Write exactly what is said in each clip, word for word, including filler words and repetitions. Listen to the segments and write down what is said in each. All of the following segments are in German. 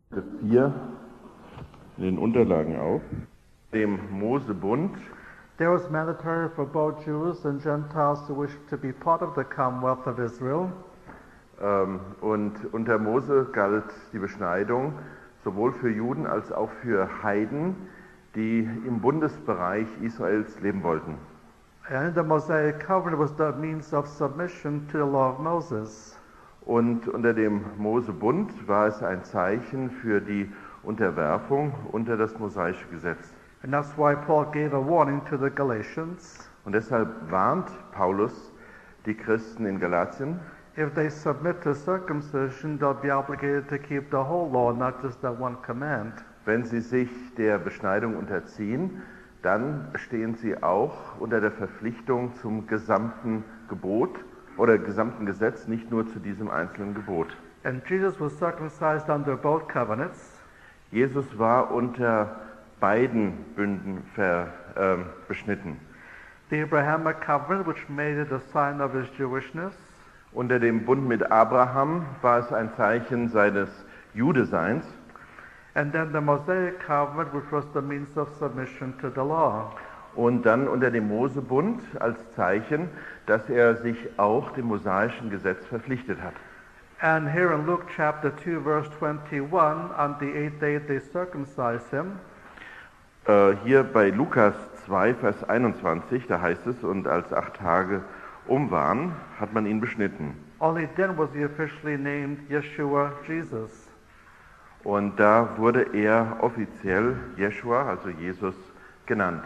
vier in den Unterlagen auf, dem Mosebund. There was mandatory for both Jews and Gentiles who wished to be part of the Commonwealth of Israel. Ähm, und unter Mose galt die Beschneidung sowohl für Juden als auch für Heiden, die im Bundesbereich Israels leben wollten. And the Mosaic covenant was the means of submission to the law of Moses. Und unter dem Mosebund war es ein Zeichen für die Unterwerfung unter das mosaische Gesetz. And that's why Paul gave a warning to the Galatians. Und deshalb warnt Paulus die Christen in Galatien: If they submit to circumcision, they'll be obligated to keep the whole law, not just that one command. Wenn sie sich der Beschneidung unterziehen, dann stehen sie auch unter der Verpflichtung zum gesamten Gebot oder gesamten Gesetz, nicht nur zu diesem einzelnen Gebot. And Jesus was circumcised under both covenants. Jesus war unter beiden Bünden ver, äh, beschnitten. The Abrahamic covenant, which made it a sign of his Jewishness. Unter dem Bund mit Abraham war es ein Zeichen seines Judeseins. And then the Mosaic covenant, which was the means of submission to the law. Und dann unter dem Mosebund als Zeichen, dass er sich auch dem mosaischen Gesetz verpflichtet hat. And here in Luke chapter two, verse twenty-one, on the eighth day they circumcised him. Äh, hier bei Lukas zwei, Vers einundzwanzig, da heißt es: Und als acht Tage um waren, hat man ihn beschnitten. Only then was he officially named Yeshua, Jesus. Und da wurde er offiziell Jeschua, also Jesus, genannt.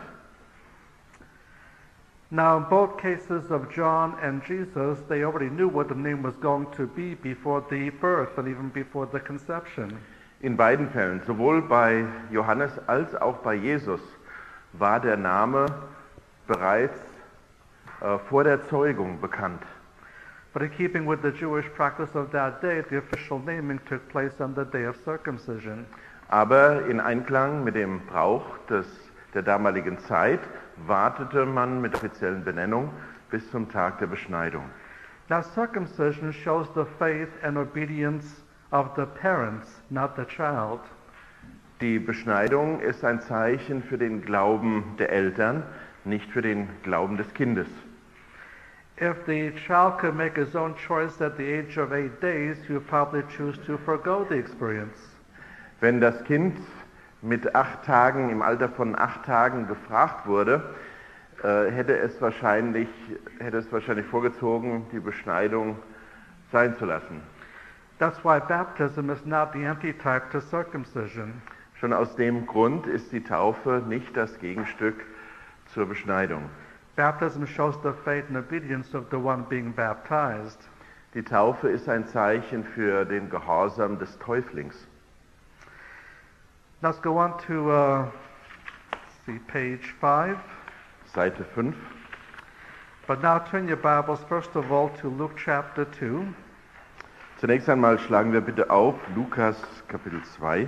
Now, in both cases of John and Jesus, they already knew what the name was going to be before the birth and even before the conception. In beiden Fällen, sowohl bei Johannes als auch bei Jesus, war der Name bereits äh, vor der Zeugung bekannt. But in keeping with the Jewish practice of that day, the official naming took place on the day of circumcision. Aber in Einklang mit dem Brauch des, der damaligen Zeit wartete man mit offiziellen Benennung bis zum Tag der Beschneidung. Now, circumcision shows the faith and obedience of the parents, not the child. Die Beschneidung ist ein Zeichen für den Glauben der Eltern, nicht für den Glauben des Kindes. If the child could make his own choice at the age of eight days, he would probably choose to forgo the experience. Wenn das Kind mit acht Tagen, im Alter von acht Tagen gefragt wurde, äh, hätte es wahrscheinlich, hätte es wahrscheinlich vorgezogen, die Beschneidung sein zu lassen. That's why baptism is not the antitype to circumcision. Schon aus dem Grund ist die Taufe nicht das Gegenstück zur Beschneidung. Baptism shows the faith and obedience of the one being baptized. Die Taufe ist ein Zeichen für den Gehorsam des Täuflings. Let's go on to uh, see page five. Seite fünf. But now turn your Bibles first of all to Luke chapter two. Zunächst einmal schlagen wir bitte auf Lukas Kapitel zwei.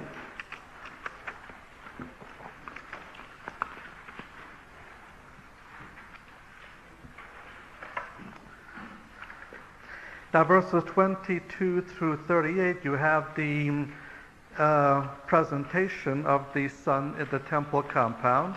Now verses twenty-two through thirty-eight, you have the uh, presentation of the Son in the temple compound.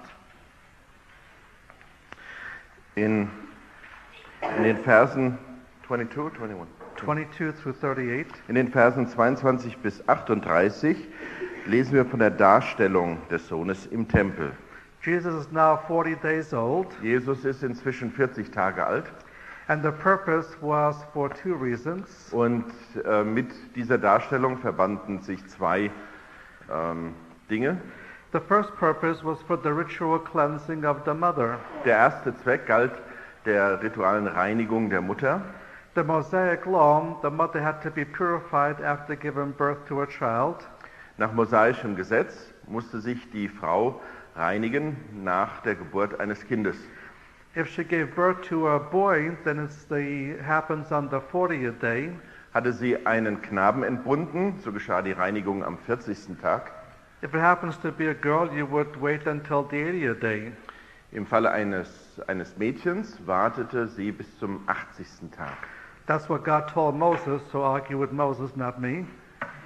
In, in den Versen twenty-two, twenty-one. twenty-two through thirty-eight. In den Versen zweiundzwanzig bis achtunddreißig lesen wir von der Darstellung des Sohnes im Tempel. Jesus is now forty days old. Jesus ist inzwischen vierzig Tage alt. And the purpose was for two reasons. Und äh, mit dieser Darstellung verbanden sich zwei ähm, Dinge. The first purpose was for the ritual cleansing of the mother. Der erste Zweck galt der ritualen Reinigung der Mutter. The Mosaic law, the mother had to be purified after giving birth to a child. Nach mosaischem Gesetz musste sich die Frau reinigen nach der Geburt eines Kindes. If she gave birth to a boy, then it the, happens on the fortieth day. Hatte sie einen Knaben entbunden, so geschah die Reinigung am vierzigsten Tag. If it happens to be a girl, you would wait until the eightieth day. Im Falle eines, eines Mädchens wartete sie bis zum achtzigsten Tag. That's what God told Moses, so argue with Moses, not me.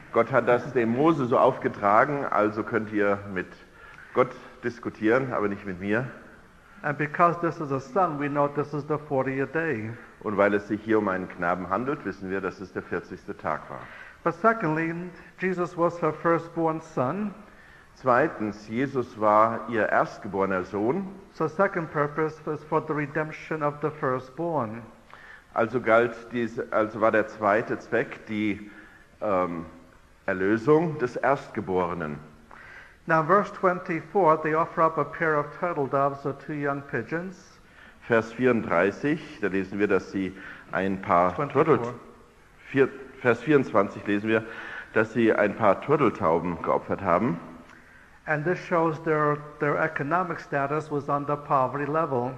Gott hat das dem Mose so aufgetragen, also könnt ihr mit Gott diskutieren, aber nicht mit mir. And because this is a son, we know this is the fortieth day. Und weil es sich hier um einen Knaben handelt, wissen wir, dass es der vierzigste Tag war. But secondly, Jesus was her firstborn son. Zweitens, Jesus war ihr erstgeborener Sohn. So second purpose was for the redemption of the firstborn. Also galt dies, also war der zweite Zweck die ähm, Erlösung des Erstgeborenen. Now, verse twenty-four, they offer up a pair of turtle doves or two young pigeons. Vers vierunddreißig, da lesen wir, dass sie ein paar Turtel, vier, Vers vierundzwanzig lesen wir, dass sie ein paar Turteltauben geopfert haben. And this shows their, their economic status was on the poverty level.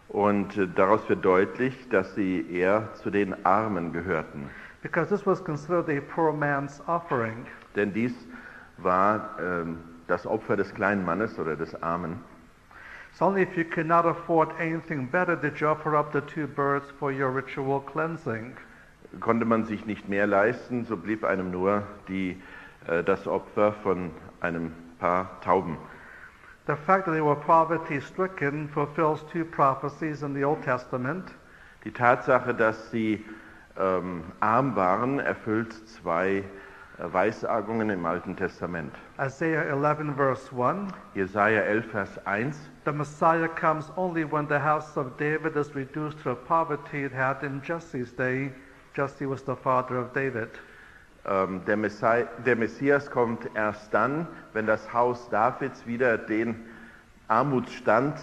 Und äh, daraus wird deutlich, dass sie eher zu den Armen gehörten. Because this was considered a poor man's offering. Denn dies war ähm, das Opfer des kleinen Mannes oder des Armen. So only if you could not afford anything better did you offer up the two birds for your ritual cleansing. Konnte man sich nicht mehr leisten, so blieb einem nur die, äh, das Opfer von einem paar Tauben. The fact that they were poverty-stricken fulfills two prophecies in the Old Testament. Die Tatsache, dass sie ähm, arm waren, erfüllt zwei äh, Weissagungen im Alten Testament. Isaiah eleven verse one. Jesaja elf, Vers eins. The Messiah comes only when the house of David is reduced to poverty it had in Jesse's day. Jesse was the father of David. Ähm, der, Messai, der Messias kommt erst dann, wenn das Haus Davids wieder den Armutsstand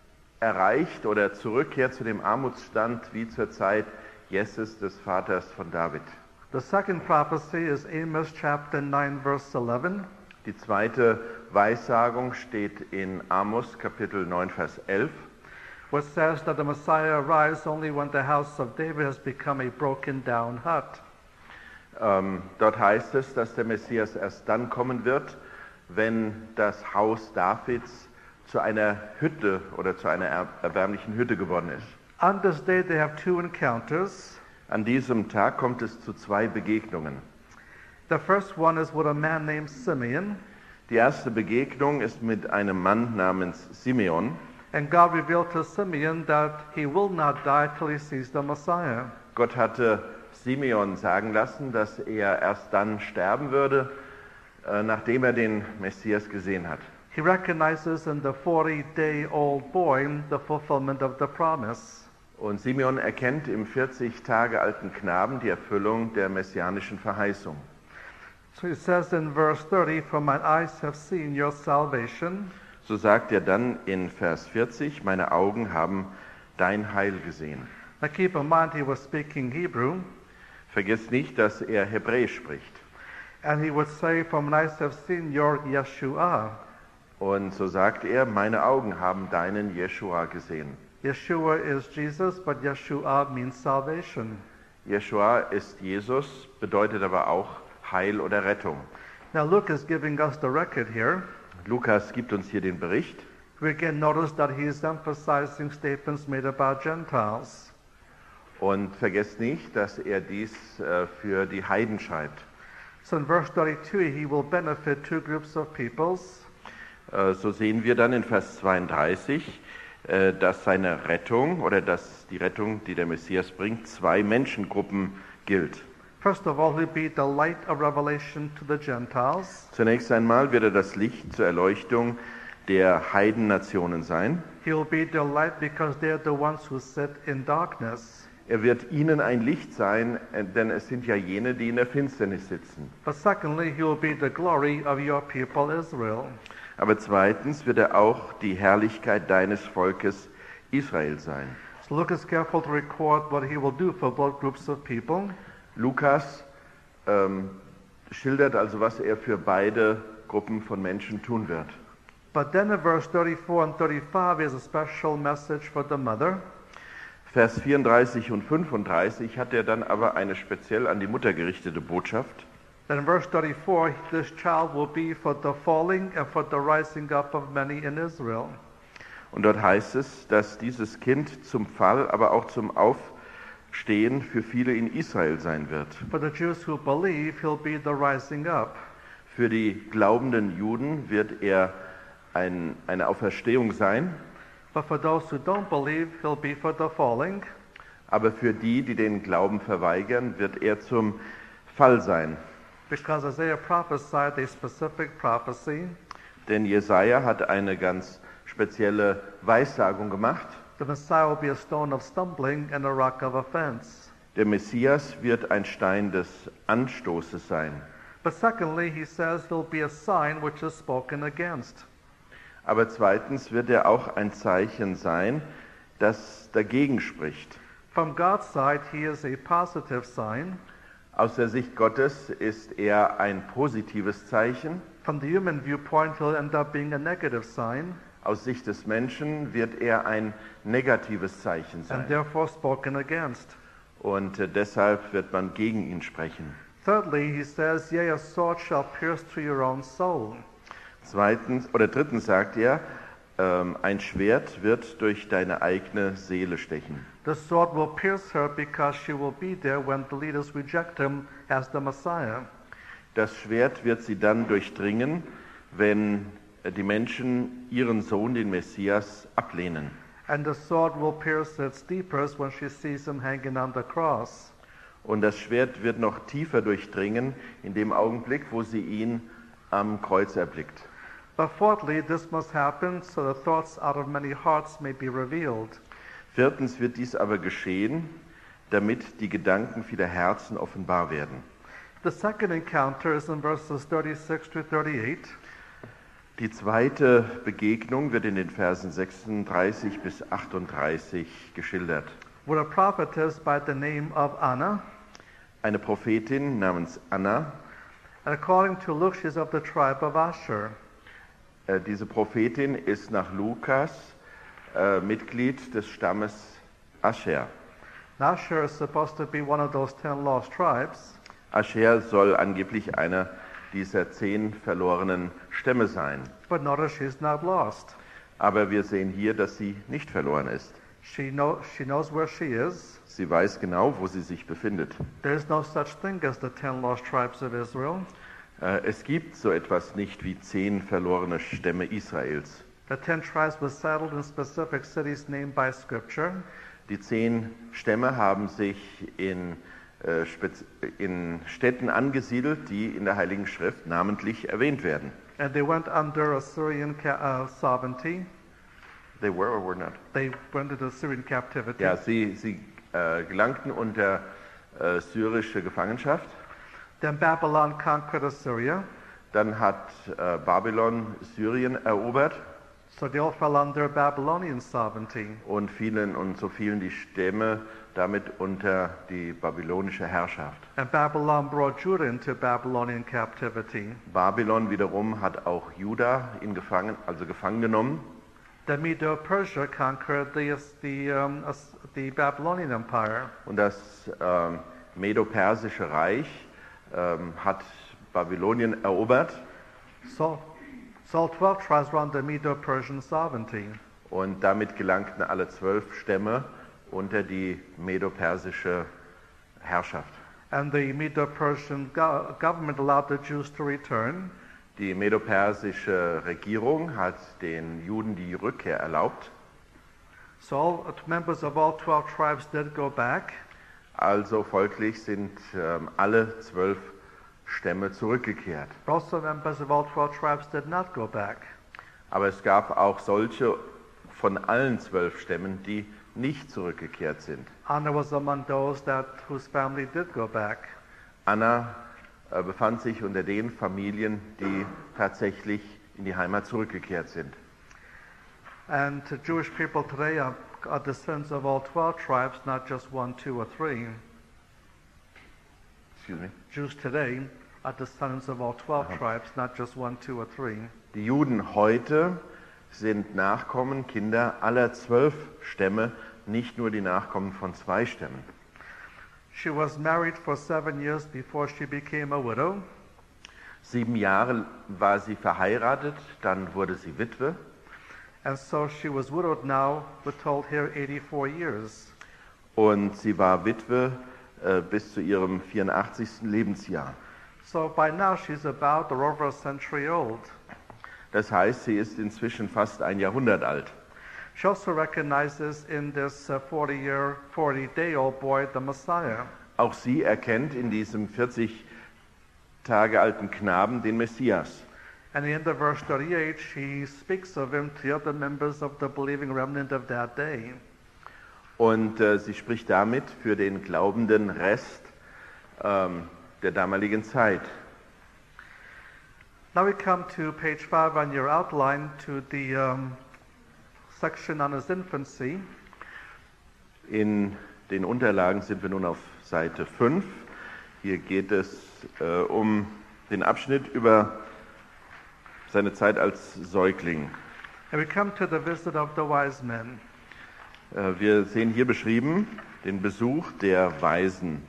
erreicht oder zurückkehrt zu dem Armutsstand wie zur Zeit Jesses, des Vaters von David. The second prophecy is Amos chapter nine verse eleven. Die zweite Weissagung steht in Amos Kapitel neun, Vers elf. Which says that the Messiah arrives only when the house of David has become a broken down hut. Ähm, dort heißt es, dass der Messias erst dann kommen wird, wenn das Haus Davids zu einer Hütte oder zu einer er- erbärmlichen Hütte geworden ist. On this day they have two encounters. An diesem Tag kommt es zu zwei Begegnungen. The first one is with a man named Simeon. Die erste Begegnung ist mit einem Mann namens Simeon. And God revealed to Simeon that he will not die till he sees the Messiah. Gott hatte Simeon sagen lassen, dass er erst dann sterben würde, äh, nachdem er den Messias gesehen hat. He recognizes in the forty-day-old boy the fulfillment of the promise. Und Simeon erkennt im vierzig Tage alten Knaben die Erfüllung der messianischen Verheißung. So he says in verse thirty, "For my eyes have seen your salvation." So sagt er dann in Vers vierzig, meine Augen haben dein Heil gesehen. Now keep in mind he was speaking Hebrew, Vergiss nicht, dass er Hebräisch spricht. and he would say, "For my eyes have seen your Yeshua." Und so sagt er, meine Augen haben deinen Jeschua gesehen. Yeshua is Jesus, but Yeshua means salvation. Jeschua ist Jesus, bedeutet aber auch Heil oder Rettung. Now Luke is giving us the record here. Lukas gibt uns hier den Bericht. We again notice that he is emphasizing statements made about Gentiles. Und vergesst nicht, dass er dies äh, für die Heiden schreibt. So in verse thirty-two, he will benefit two groups of peoples. Äh, so sehen wir dann in Vers zweiunddreißig, äh, dass seine Rettung oder dass die Rettung, die der Messias bringt, zwei Menschengruppen gilt. First of all, he'll be the light of revelation to the Gentiles. Zunächst einmal wird er das Licht zur Erleuchtung der Heidennationen sein. He'll be the light because they're the ones who sit in darkness. Er wird ihnen ein Licht sein, äh, denn es sind ja jene, die in der Finsternis sitzen. But secondly, he'll be the glory of your people Israel. Aber zweitens wird er auch die Herrlichkeit deines Volkes Israel sein. So Luke is careful to record what he will do for both groups of people. Lukas ähm, schildert also, was er für beide Gruppen von Menschen tun wird. But then in verse thirty-four and thirty-five is a special message for the mother. Vers vierunddreißig und fünfunddreißig hat er dann aber eine speziell an die Mutter gerichtete Botschaft. Then in verse thirty-four, this child will be for the falling and for the rising up of many in Israel. Und dort heißt es, dass dieses Kind zum Fall, aber auch zum stehen, für viele in Israel sein wird. For the Jews who believe, he'll be the rising up. Für die glaubenden Juden wird er ein, eine Auferstehung sein, But for those who don't believe, he'll be for the falling. aber für die, die den Glauben verweigern, wird er zum Fall sein. Because Isaiah prophesied a specific prophecy. Denn Jesaja hat eine ganz spezielle Weissagung gemacht. The Messiah will be a stone of stumbling and a rock of offense. Der Messias wird ein Stein des Anstoßes sein. But secondly, he says he'll be a sign which is spoken against. Aber zweitens wird er auch ein Zeichen sein, das dagegen spricht. From God's side, he is a positive sign. Aus der Sicht Gottes ist er ein positives Zeichen. From the human viewpoint, he'll end up being a negative sign, Aus Sicht des Menschen wird er ein negatives Zeichen and sein. therefore spoken against. Und äh, deshalb wird man gegen ihn sprechen. Thirdly, he says, yea, a sword shall pierce to your own soul. Zweitens oder drittens sagt er, ähm, ein Schwert wird durch deine eigene Seele stechen. The sword will pierce her because she will be there when the leaders reject him as the Messiah. Das Schwert wird sie dann durchdringen, wenn die Menschen ihren Sohn, den Messias, ablehnen. And the sword will pierce its deepest when she sees him hanging on the cross. Und das Schwert wird noch tiefer durchdringen in dem Augenblick, wo sie ihn am Kreuz erblickt. But fourthly, this must happen so the thoughts out of many hearts may be revealed. Viertens wird dies aber geschehen, damit die Gedanken vieler Herzen offenbar werden. The second encounter is in verses thirty-six to thirty-eight. Die zweite Begegnung wird in den Versen sechsunddreißig bis achtunddreißig geschildert. With a prophetess by the name of Anna. Eine Prophetin namens Anna. And according to Luke, she's of the tribe of Asher. Äh, diese Prophetin ist nach Lukas äh, Mitglied des Stammes Ascher. Asher is supposed to be one of those ten lost tribes. Ascher soll angeblich einer dieser zehn verlorenen Stämme sein. But notice she's not lost. Aber wir sehen hier, dass sie nicht verloren ist. She, know, she knows where she is. Sie weiß genau, wo sie sich befindet. There is no such thing as the ten lost tribes of Israel. Äh, es gibt so etwas nicht wie zehn verlorene Stämme Israels. The ten tribes were settled in specific cities named by Scripture. Die zehn Stämme haben sich in, äh, spez- in Städten angesiedelt, die in der Heiligen Schrift namentlich erwähnt werden. And they went under Assyrian ca- uh, sovereignty. They were or were not? They went into Assyrian captivity. Ja, sie, sie äh, gelangten unter äh, syrische Gefangenschaft. Then Babylon conquered Assyria. Dann hat äh, Babylon Syrien erobert So they all fell under Babylonian sovereignty. und fielen und so fielen die Stämme damit unter die babylonische Herrschaft. And Babylon brought Judah into Babylonian captivity. Babylon wiederum hat auch Juda in gefangen, also gefangen genommen. The Medo-Persia conquered the, the, um, As- the Babylonian Empire. Und das ähm, Medo-Persische Reich ähm, hat Babylonien erobert So, so all twelve tribes were under Medo-Persian sovereignty. und damit gelangten alle zwölf Stämme unter die Medo-Persische Herrschaft. And the Medo-Persian go- government allowed the Jews to return. Die medo-persische Regierung hat den Juden die Rückkehr erlaubt. So all members of all twelve tribes did go back. Also folglich sind ähm, alle zwölf Stämme zurückgekehrt. But also members of all twelve tribes did not go back. Aber es gab auch solche von allen zwölf Stämmen, die nicht zurückgekehrt sind. Anna was among those that whose family did go back. Anna äh, befand sich unter den Familien, die tatsächlich in die Heimat zurückgekehrt sind. And the Jewish people today are, are descendants of all twelve tribes, not just one, two, or three. Excuse me. Jews today are descendants of all twelve tribes, not just one, two, or three. Die Juden heute sind Nachkommen, Kinder aller zwölf Stämme, nicht nur die Nachkommen von zwei Stämmen. She was married for seven years before she became a widow. Sieben Jahre war sie verheiratet, dann wurde sie Witwe. And so she was widowed now, we're told here, eighty-four years. Und sie war Witwe äh, bis zu ihrem vierundachtzigsten Lebensjahr. So by now she's about or over a century old. Das heißt, sie ist inzwischen fast ein Jahrhundert alt. She also recognizes in this uh, forty-year, forty-day-old boy the Messiah. Auch sie erkennt in diesem vierzig Tage alten Knaben den Messias. And in the verse thirty-eight, she speaks of him to the other members of the believing remnant of that day. Und äh, sie spricht damit für den glaubenden Rest ähm, der damaligen Zeit. Now we come to page five on your outline to the um, section on his infancy. In den Unterlagen sind wir nun auf Seite fünf. Hier geht es äh, um den Abschnitt über seine Zeit als Säugling. And we come to the visit of the wise men. Äh, wir sehen hier beschrieben den Besuch der Weisen.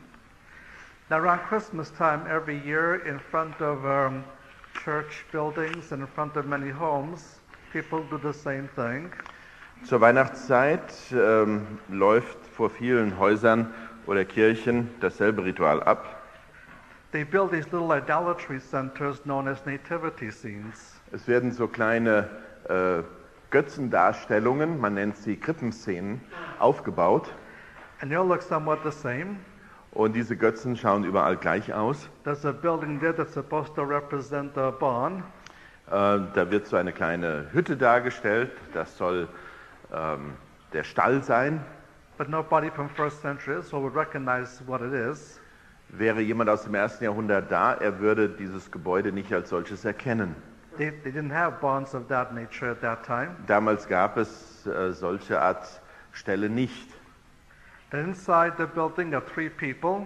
Now around Christmas time every year in front of um, church buildings and in front of many homes, people do the same thing. Zur Weihnachtszeit ähm, läuft vor vielen Häusern oder Kirchen dasselbe Ritual ab. They build these little idolatry centers known as nativity scenes. Es werden so kleine äh, Götzendarstellungen, man nennt sie Krippenszenen, aufgebaut. And they all look somewhat the same. Und diese Götzen schauen überall gleich aus. There's a building there that's supposed to represent a barn. Äh, da wird so eine kleine Hütte dargestellt, das soll ähm, der Stall sein. But nobody from first century Israel would recognize what it is. Wäre jemand aus dem ersten Jahrhundert da, er würde dieses Gebäude nicht als solches erkennen. They, they didn't have barns of that nature at that time. Damals gab es äh, solche Art Ställe nicht. Then inside the building are three people,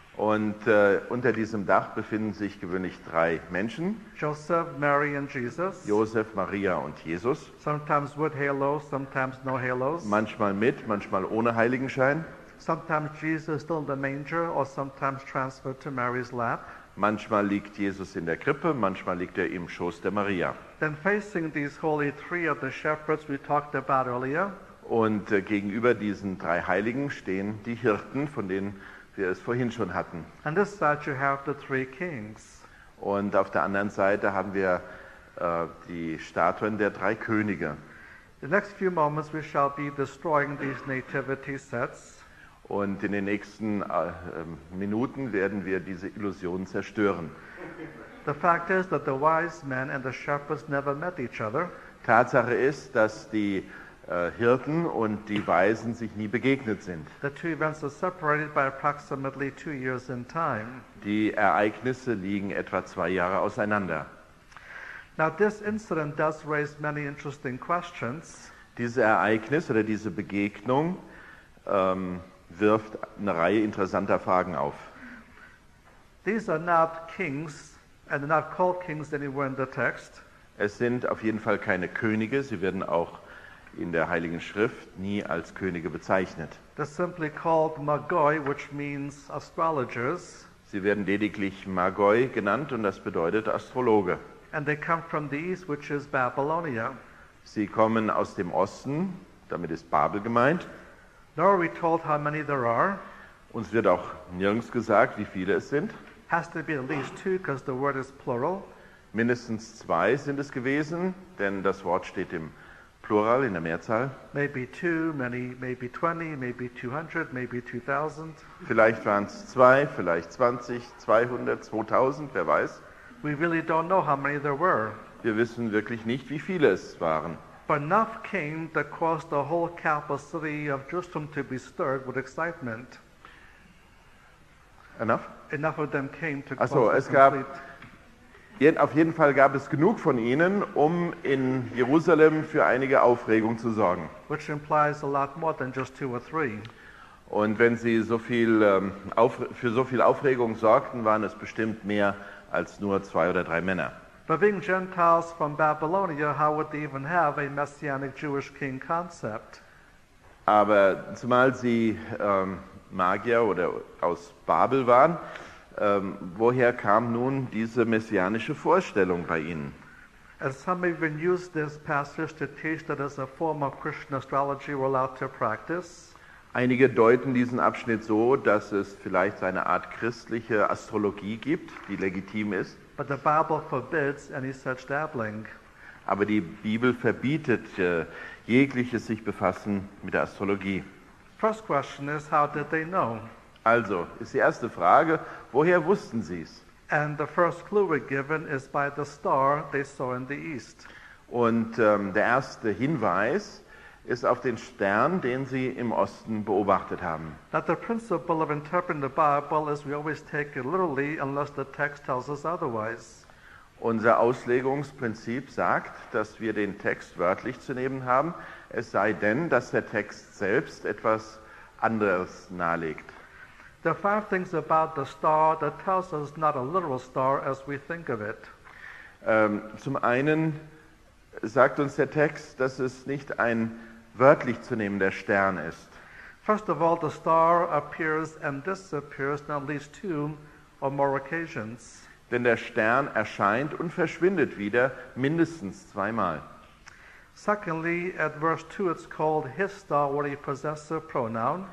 Und äh, unter diesem Dach befinden sich gewöhnlich drei Menschen: Joseph, Mary, and Jesus. Josef, Maria und Jesus. Sometimes with halos, sometimes no halos. Manchmal mit, manchmal ohne Heiligenschein. Sometimes Jesus still in the manger or sometimes transferred to Mary's lap. Manchmal liegt Jesus in der Krippe, manchmal liegt er im Schoß der Maria. Then facing these holy three are the shepherds we talked about earlier. Und äh, gegenüber diesen drei Heiligen stehen die Hirten, von denen wir es vorhin schon hatten. On this side you have the three kings. Und auf der anderen Seite haben wir äh, die Statuen der drei Könige. The next few moments we shall be destroying these nativity sets. Und in den nächsten äh, äh, Minuten werden wir diese Illusion zerstören. The fact is that the wise men and the shepherds never met each other. Tatsache ist, dass die äh, Hirten und die Weisen sich nie begegnet sind. The two events are separated by approximately two years in time. Die Ereignisse liegen etwa zwei Jahre auseinander. Now this incident does raise many interesting questions. Dieses Ereignis oder diese Begegnung ähm, wirft eine Reihe interessanter Fragen auf. These are not kings, and they're not called kings anywhere in the text. Es sind auf jeden Fall keine Könige, sie werden auch in der Heiligen Schrift nie als Könige bezeichnet. They're simply called Magoi, which means astrologers, Sie werden lediglich Magoi genannt und das bedeutet Astrologe. and they come from the east, which is Babylonia. Sie kommen aus dem Osten, damit ist Babel gemeint. Nor are we told how many there are. Uns wird auch nirgends gesagt, wie viele es sind. Has to be at least two because the word is plural. Mindestens zwei sind es gewesen, denn das Wort steht im Plural, in der Mehrzahl. Maybe two, many, maybe twenty, maybe two hundred, maybe two thousand. Vielleicht waren es zwei, vielleicht zwanzig, zweihundert, zweitausend, wer weiß. We really don't know how many there were. Wir wissen wirklich nicht, wie viele es waren. But enough came that caused the whole capital city of Jerusalem to be stirred with excitement. Enough? Enough of them came to Ach so, cause es the gab- complete. Je- Auf jeden Fall gab es genug von ihnen, um in Jerusalem für einige Aufregung zu sorgen. Which implies a lot more than just two or three. Und wenn sie so viel, ähm, auf, für so viel Aufregung sorgten, waren es bestimmt mehr als nur zwei oder drei Männer. But being Gentiles from Babylonia, how would they even have a messianic Jewish king concept? Aber zumal sie ähm, Magier oder aus Babel waren, ähm, woher kam nun diese messianische Vorstellung bei ihnen? And some even use this passage to teach that as a form of Christian astrology we're allowed to practice. Einige deuten diesen Abschnitt so, dass es vielleicht eine Art christliche Astrologie gibt, die legitim ist. But the Bible forbids any such dabbling. Aber die Bibel verbietet äh, jegliches sich befassen mit der Astrologie. First question is, how did they know? Also ist die erste Frage, woher wussten sie es? And the first clue we're given is by the star they saw in the east. Und ähm, der erste Hinweis ist auf den Stern, den sie im Osten beobachtet haben. Now the principle of interpreting the Bible is we always take it literally unless the text tells us otherwise. Unser Auslegungsprinzip sagt, dass wir den Text wörtlich zu nehmen haben, es sei denn, dass der Text selbst etwas anderes nahelegt. There are five things about the star that tells us not a literal star as we think of it. Ähm, zum einen sagt uns der Text, dass es nicht ein wörtlich zu nehmender Stern ist. First of all, the star appears and disappears on at least two or more occasions. Denn der Stern erscheint und verschwindet wieder mindestens zweimal. Secondly, at verse two, it's called his star with a possessive pronoun.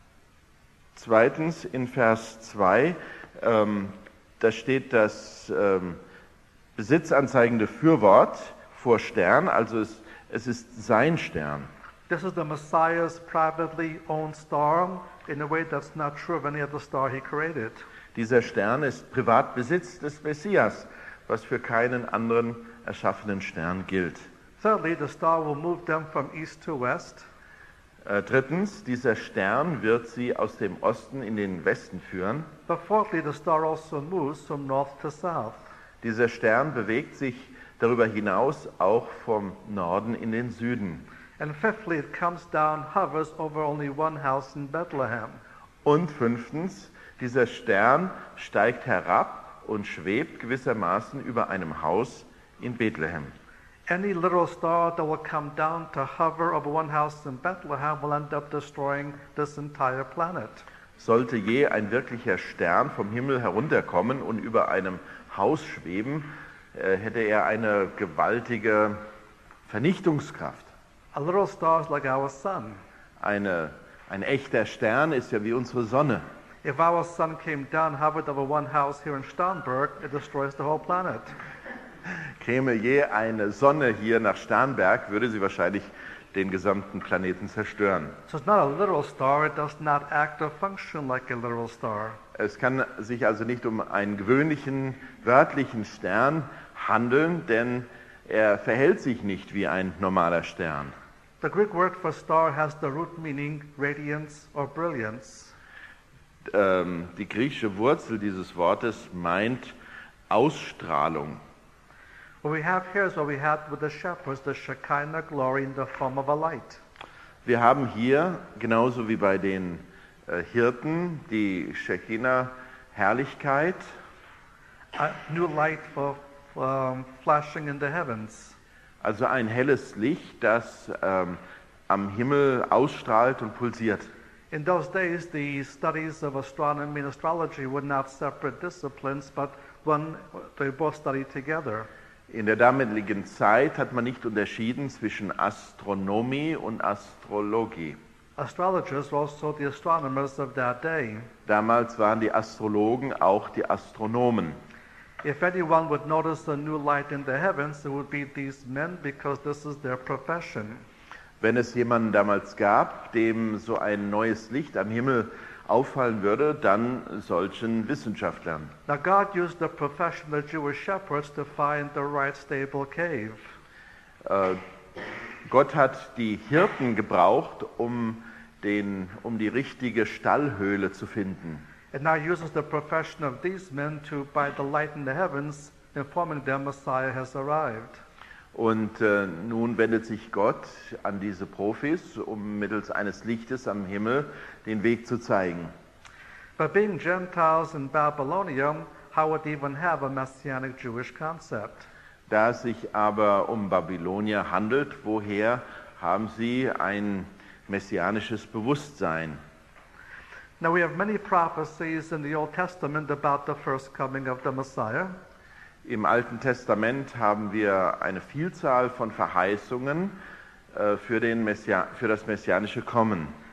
Zweitens, in Vers zwei, ähm, da steht das ähm, besitzanzeigende Fürwort vor Stern, also es, es ist sein Stern. This is the Messiah's privately owned star in a way that's not true of any other star he created. Dieser Stern ist Privatbesitz des Messias, was für keinen anderen erschaffenen Stern gilt. Thirdly, the star will move them from east to west. Äh, drittens, dieser Stern wird sie aus dem Osten in den Westen führen. But fourthly, the star also moves from north to south. Dieser Stern bewegt sich darüber hinaus auch vom Norden in den Süden. And fifthly, it comes down, hovers over only one house in Bethlehem. Und fünftens, dieser Stern steigt herab und schwebt gewissermaßen über einem Haus in Bethlehem. Any literal star that will come down to hover over one house in Bethlehem will end up destroying this entire planet. Sollte je ein wirklicher Stern vom Himmel herunterkommen und über einem Haus schweben, äh, hätte er eine gewaltige Vernichtungskraft. A literal star is like our sun. Eine, ein echter Stern ist ja wie unsere Sonne. If our sun came down, hovered over one house here in Starnberg, it destroys the whole planet. Käme je eine Sonne hier nach Starnberg, würde sie wahrscheinlich den gesamten Planeten zerstören. So it's not a literal star, it does not act or function like a literal star. Es kann sich also nicht um einen gewöhnlichen, wörtlichen Stern handeln, denn er verhält sich nicht wie ein normaler Stern. The Greek word for star has the root meaning radiance or brilliance. Ähm, die griechische Wurzel dieses Wortes meint Ausstrahlung. What we have here is what we had with the shepherds, the Shekinah glory in the form of a light. Wir haben hier, genauso wie bei den äh, Hirten, die Shekinah-Herrlichkeit, A new light for um, flashing in the heavens. also ein helles Licht, das ähm, am Himmel ausstrahlt und pulsiert. In those days, the studies of astronomy and astrology were not separate disciplines, but one they both studied together. In der damaligen Zeit hat man nicht unterschieden zwischen Astronomie und Astrologie. Astrologers were also the astronomers of that day. Damals waren die Astrologen auch die Astronomen. If anyone would notice a new light in the heavens, it would be these men because this is their profession. Wenn es jemanden damals gab, dem so ein neues Licht am Himmel auffallen würde, dann solchen Wissenschaftlern. Now God used the profession of the Jewish shepherds to find the right stable cave. Äh, Gott hat die Hirten gebraucht, um, den, um die richtige Stallhöhle zu finden. And now uses the profession of these men to, by the light in the heavens, informing them Messiah has arrived. Und äh, nun wendet sich Gott an diese Profis, um mittels eines Lichtes am Himmel den Weg zu zeigen. But being Gentiles in Babylonia, how would they even have a messianic Jewish concept? Da es sich aber um Babylonier handelt, woher haben sie ein messianisches Bewusstsein? Now we have many prophecies in the Old Testament about the first coming of the Messiah. Im Alten Testament haben wir eine Vielzahl von Verheißungen äh, für, den Messia- für das messianische Kommen.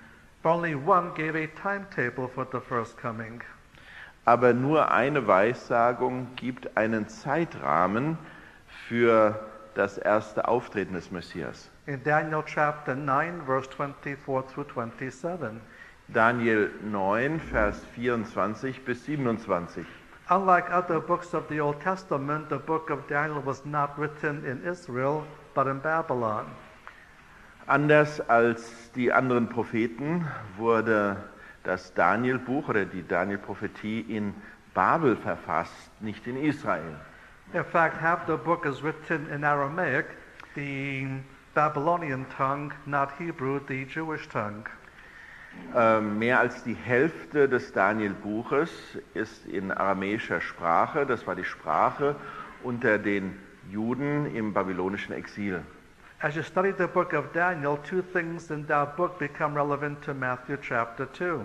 But only one gave a timetable for the first coming. Aber nur eine Weissagung gibt einen Zeitrahmen für das erste Auftreten des Messias. In Daniel chapter nine, verse twenty-four through twenty-seven. Daniel neun, Vers vierundzwanzig bis siebenundzwanzig. Unlike other books of the Old Testament, the book of Daniel was not written in Israel, but in Babylon. Anders als die anderen Propheten wurde das Daniel-Buch oder die Daniel-Prophetie in Babel verfasst, nicht in Israel. In fact, half the book is written in Aramaic, the Babylonian tongue, not Hebrew, the Jewish tongue. Äh, mehr als die Hälfte des Daniel-Buches ist in aramäischer Sprache, das war die Sprache unter den Juden im babylonischen Exil. As you study the book of Daniel, two things in that book become relevant to Matthew chapter two.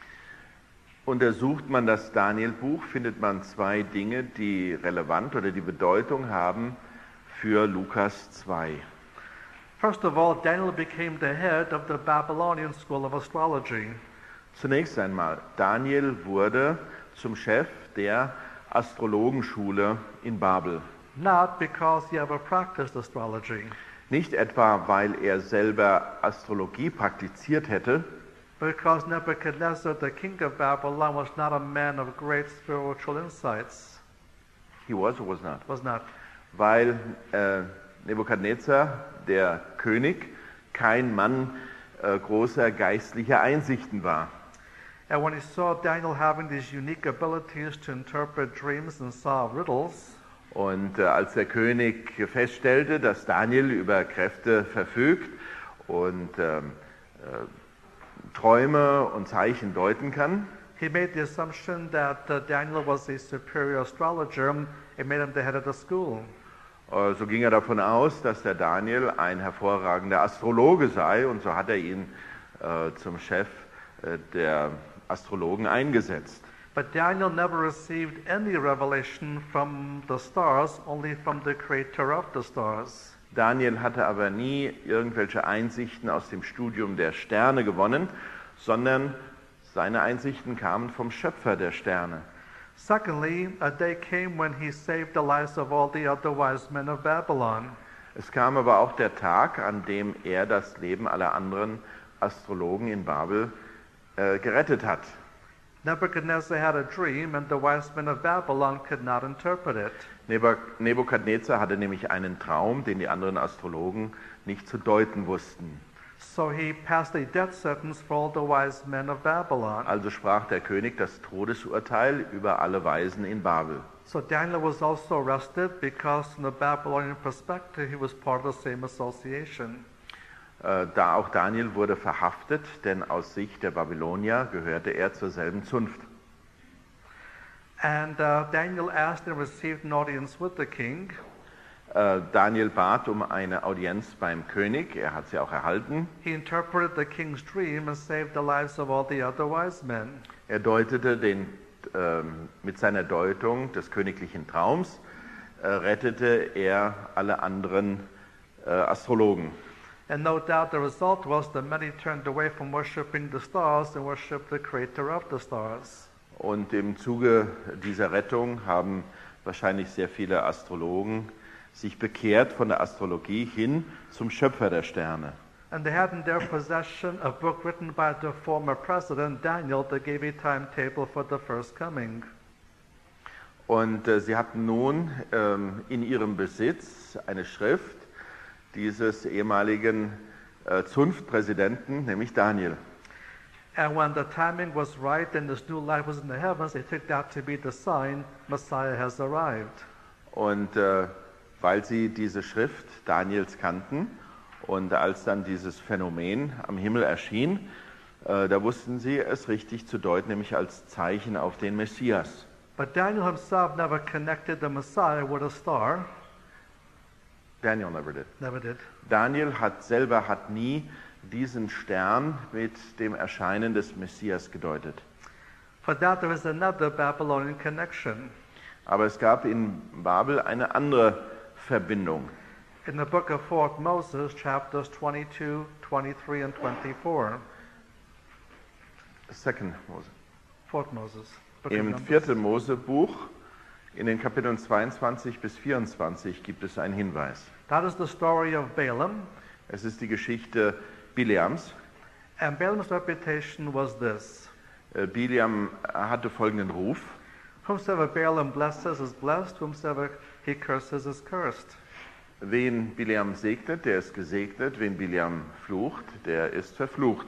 Untersucht man das Daniel-Buch, findet man zwei Dinge, die relevant oder die Bedeutung haben für Lukas zwei. First of all, Daniel became the head of the Babylonian school of astrology. Zunächst einmal, Daniel wurde zum Chef der Astrologenschule in Babel. Not because he ever practiced astrology, Nicht etwa, weil er selber Astrologie praktiziert hätte, because Nebuchadnezzar, the king of Babylon, was not a man of great spiritual insights. he was or was not, Was not. weil äh, Nebukadnezar, der König, kein Mann äh, großer geistlicher Einsichten war. And when he saw Daniel having these unique abilities to interpret dreams and solve riddles, Und äh, als der König feststellte, dass Daniel über Kräfte verfügt und ähm, äh, Träume und Zeichen deuten kann, he made the assumption that uh, Daniel was a superior astrologer and made him the head of the school. äh, so ging er davon aus, dass der Daniel ein hervorragender Astrologe sei, und so hat er ihn äh, zum Chef äh, der Astrologen eingesetzt. But Daniel never received any revelation from the stars, only from the creator of the stars. Daniel hatte aber nie irgendwelche Einsichten aus dem Studium der Sterne gewonnen, sondern seine Einsichten kamen vom Schöpfer der Sterne. Secondly, a day came when he saved the lives of all the other wise men of Babylon. Es kam aber auch der Tag, an dem er das Leben aller anderen Astrologen in Babel äh, gerettet hat. Nebuchadnezzar had a dream, and the wise men of Babylon could not interpret it. Nebukadnezar hatte nämlich einen Traum, den die anderen Astrologen nicht zu deuten wussten. So he passed a death sentence for all the wise men of Babylon. Also sprach der König das Todesurteil über alle Weisen in Babel. So Daniel was also arrested because from the Babylonian perspective he was part of the same association. Äh, da auch Daniel wurde verhaftet, denn aus Sicht der Babylonier gehörte er zur selben Zunft. And uh, Daniel asked and received an audience with the king. Äh, Daniel bat um eine Audienz beim König, er hat sie auch erhalten. He interpreted the king's dream and saved the lives of all the other wise men. Er deutete den, äh, mit seiner Deutung des königlichen Traums, äh, rettete er alle anderen äh, Astrologen. And no doubt the result was that many turned away from worshiping the stars and worshiped the creator of the stars. Und im Zuge dieser Rettung haben wahrscheinlich sehr viele Astrologen sich bekehrt von der Astrologie hin zum Schöpfer der Sterne. And they had in their possession a book written by the former president Daniel that gave a timetable for the first coming. Und äh, sie hatten nun ähm, in ihrem Besitz eine Schrift dieses ehemaligen äh, Zunftpräsidenten, nämlich Daniel. And when the timing was right and this new life was in the heavens, they took that to be the sign Messiah has arrived. Und äh, weil sie diese Schrift Daniels kannten und als dann dieses Phänomen am Himmel erschien, äh, da wussten sie es richtig zu deuten, nämlich als Zeichen auf den Messias. But Daniel himself never connected the Messiah with a star. Daniel never did. Never did. Daniel hat selber hat nie diesen Stern mit dem Erscheinen des Messias gedeutet. For that there is another Babylonian connection. Aber es gab in Babel eine andere Verbindung. In the book of fourth Moses, chapters twenty-two, twenty-three, and twenty-four. Second Mose. Fourth Moses. Book of Im Numbers. vierten Mosebuch, in den Kapiteln zweiundzwanzig bis vierundzwanzig, gibt es einen Hinweis. That is the story of Balaam. Es ist die Geschichte Bileams. And Balaam's reputation was this. Äh, Bileam hatte folgenden Ruf: Whomsoever Balaam blesses is blessed, whomsoever he curses is cursed. Wen Bileam segnet, der ist gesegnet. Wen Bileam flucht, der ist verflucht.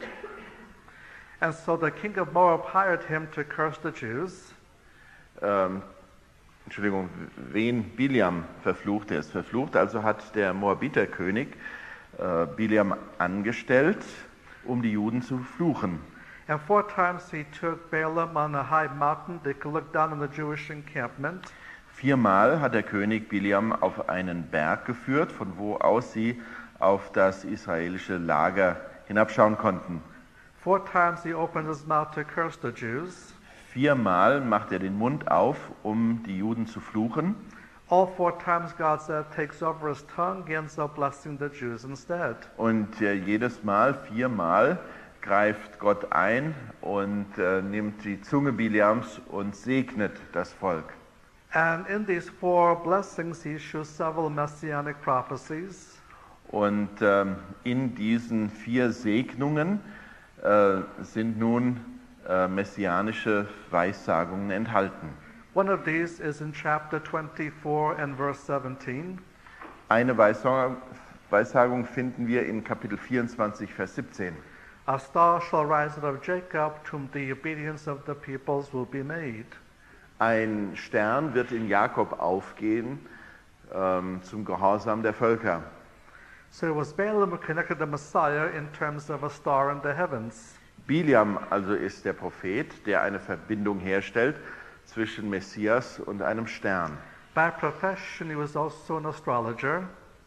And so the king of Moab hired him to curse the Jews. Ähm, Entschuldigung, wen Bileam verflucht, der ist verflucht. Also hat der Moabiterkönig äh, Bileam angestellt, um die Juden zu fluchen. And four times he took Balaam on a high mountain. They could look down on the Jewish encampment. Viermal hat der König Bileam auf einen Berg geführt, von wo aus sie auf das israelische Lager hinabschauen konnten. Four times he opened his mouth to curse the Jews. Viermal macht er den Mund auf, um die Juden zu fluchen. All four times God said takes over his tongue, he ends up blessing the Jews instead. Und äh, jedes Mal, viermal, greift Gott ein und äh, nimmt die Zunge Bileams und segnet das Volk. And in these four blessings he issues several messianic prophecies. Und ähm, in diesen vier Segnungen äh, sind nun äh, messianische Weissagungen enthalten. One of these is in chapter twenty-four and verse seventeen. Eine Weissagung, Weissagung finden wir in Kapitel vierundzwanzig, Vers siebzehn. A star shall rise out of Jacob, to whom the obedience of the peoples will be made. Ein Stern wird in Jakob aufgehen ähm, zum Gehorsam der Völker. So it was Balaam who connected the Messiah in terms of a star in the heavens. Bileam also ist der Prophet, der eine Verbindung herstellt zwischen Messias und einem Stern. By profession, he was also an astrologer.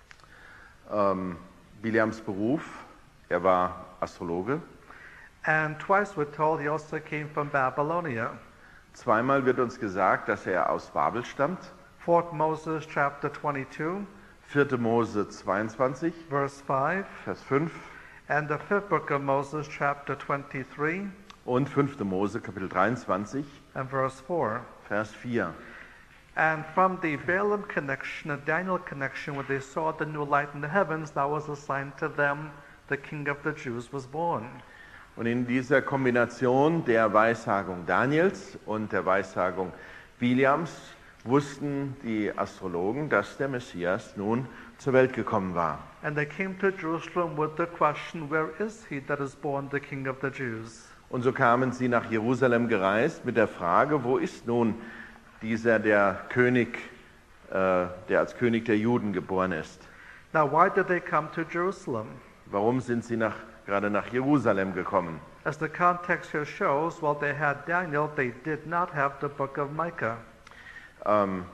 Ähm, Bileams Beruf, er war Astrologe. And twice we're told he also came from Babylonia. Zweimal wird uns gesagt, dass er aus Babel stammt. Fourth Moses chapter twenty-two, vierte Mose zweiundzwanzig, verse five. Vers fünf And the fifth book of Moses chapter twenty-three und fünfte Mose Kapitel dreiundzwanzig, and verse four. Vers vier. And from the Balaam connection, a Daniel connection, where they saw the new light in the heavens, that was a sign to them the King of the Jews was born. Und in dieser Kombination der Weissagung Daniels und der Weissagung Bileams wussten die Astrologen, dass der Messias nun zur Welt gekommen war. And they came to Jerusalem with the question, where is he that is born the King of the Jews? Und so kamen sie nach Jerusalem gereist mit der Frage, wo ist nun dieser der König, äh, der als König der Juden geboren ist? Now, why did they come to Jerusalem? Warum sind sie nach, gerade nach Jerusalem gekommen? As the context here shows, while they had Daniel, they did not have the book of Micah. Ähm,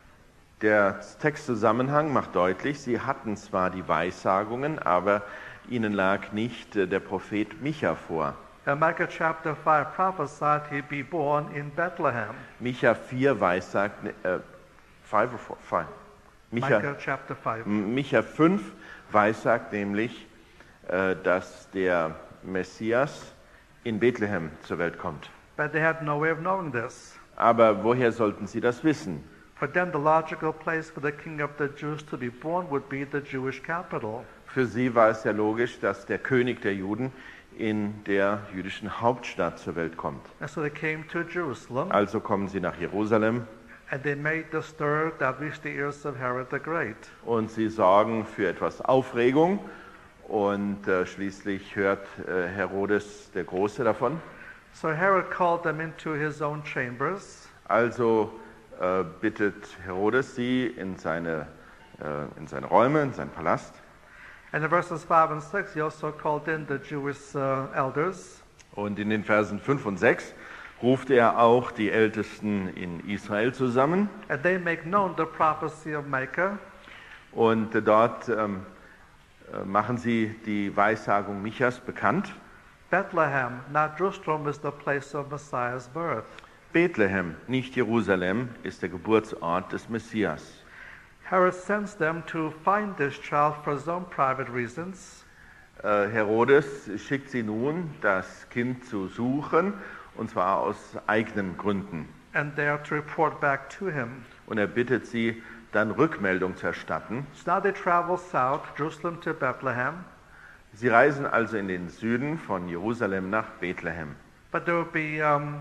der Textzusammenhang macht deutlich, sie hatten zwar die Weissagungen, aber ihnen lag nicht äh, der Prophet Micha vor. And Micah chapter five prophesied he'd be born in Bethlehem. Micha vier weissagt, äh, five or four? Five. Micha, Micah chapter five. Micha fünf weissagt nämlich, äh, dass der Messias in Bethlehem zur Welt kommt. But they had no way of knowing this. Aber woher sollten sie das wissen? For them, the logical place for the King of the Jews to be born would be the Jewish capital. Für sie war es ja logisch, dass der König der Juden in der jüdischen Hauptstadt zur Welt kommt. And so they came to Jerusalem, Also kommen sie nach Jerusalem and they made the stir that reached the ears of Herod the Great. und sie sorgen für etwas Aufregung und äh, schließlich hört äh, Herodes der Große davon. So Herod called them into his own chambers, Also äh, bittet Herodes sie in seine, äh, in seine Räume, in seinen Palast. and in verses five and six, he also called in the Jewish uh, elders. Und in den Versen fünf und sechs ruft er auch die Ältesten in Israel zusammen. And they make known the prophecy of Micah, Und äh, dort ähm, äh, machen sie die Weissagung Michas bekannt. Bethlehem, not Jerusalem, is the place of Messiah's birth. Bethlehem, nicht Jerusalem, ist der Geburtsort des Messias. Herod sends them to find this child for his own private reasons. Äh, Herodes schickt sie nun, das Kind zu suchen, und zwar aus eigenen Gründen. And they are to report back to him. Und er bittet sie, dann Rückmeldung zu erstatten. So now they travel south, Jerusalem to Bethlehem. Sie reisen also in den Süden von Jerusalem nach Bethlehem. But there will be, um,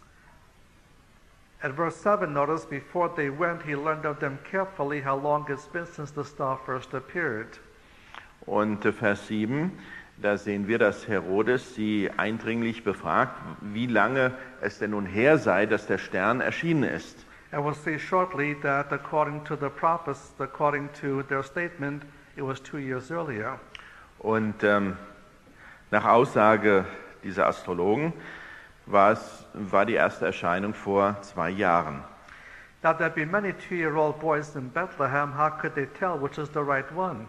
at verse seven, notice, before they went, he learned of them carefully how long it's been since the star first appeared. Und äh, Vers sieben, da sehen wir, dass Herodes sie eindringlich befragt, wie lange es denn nun her sei, dass der Stern erschienen ist. And we'll see shortly that according to the prophets, according to their statement, it was two years earlier. Und ähm, nach Aussage dieser Astrologen war, es, war die erste Erscheinung vor zwei Jahren. Now there'd be many two-year-old boys in Bethlehem. How could they tell which is the right one?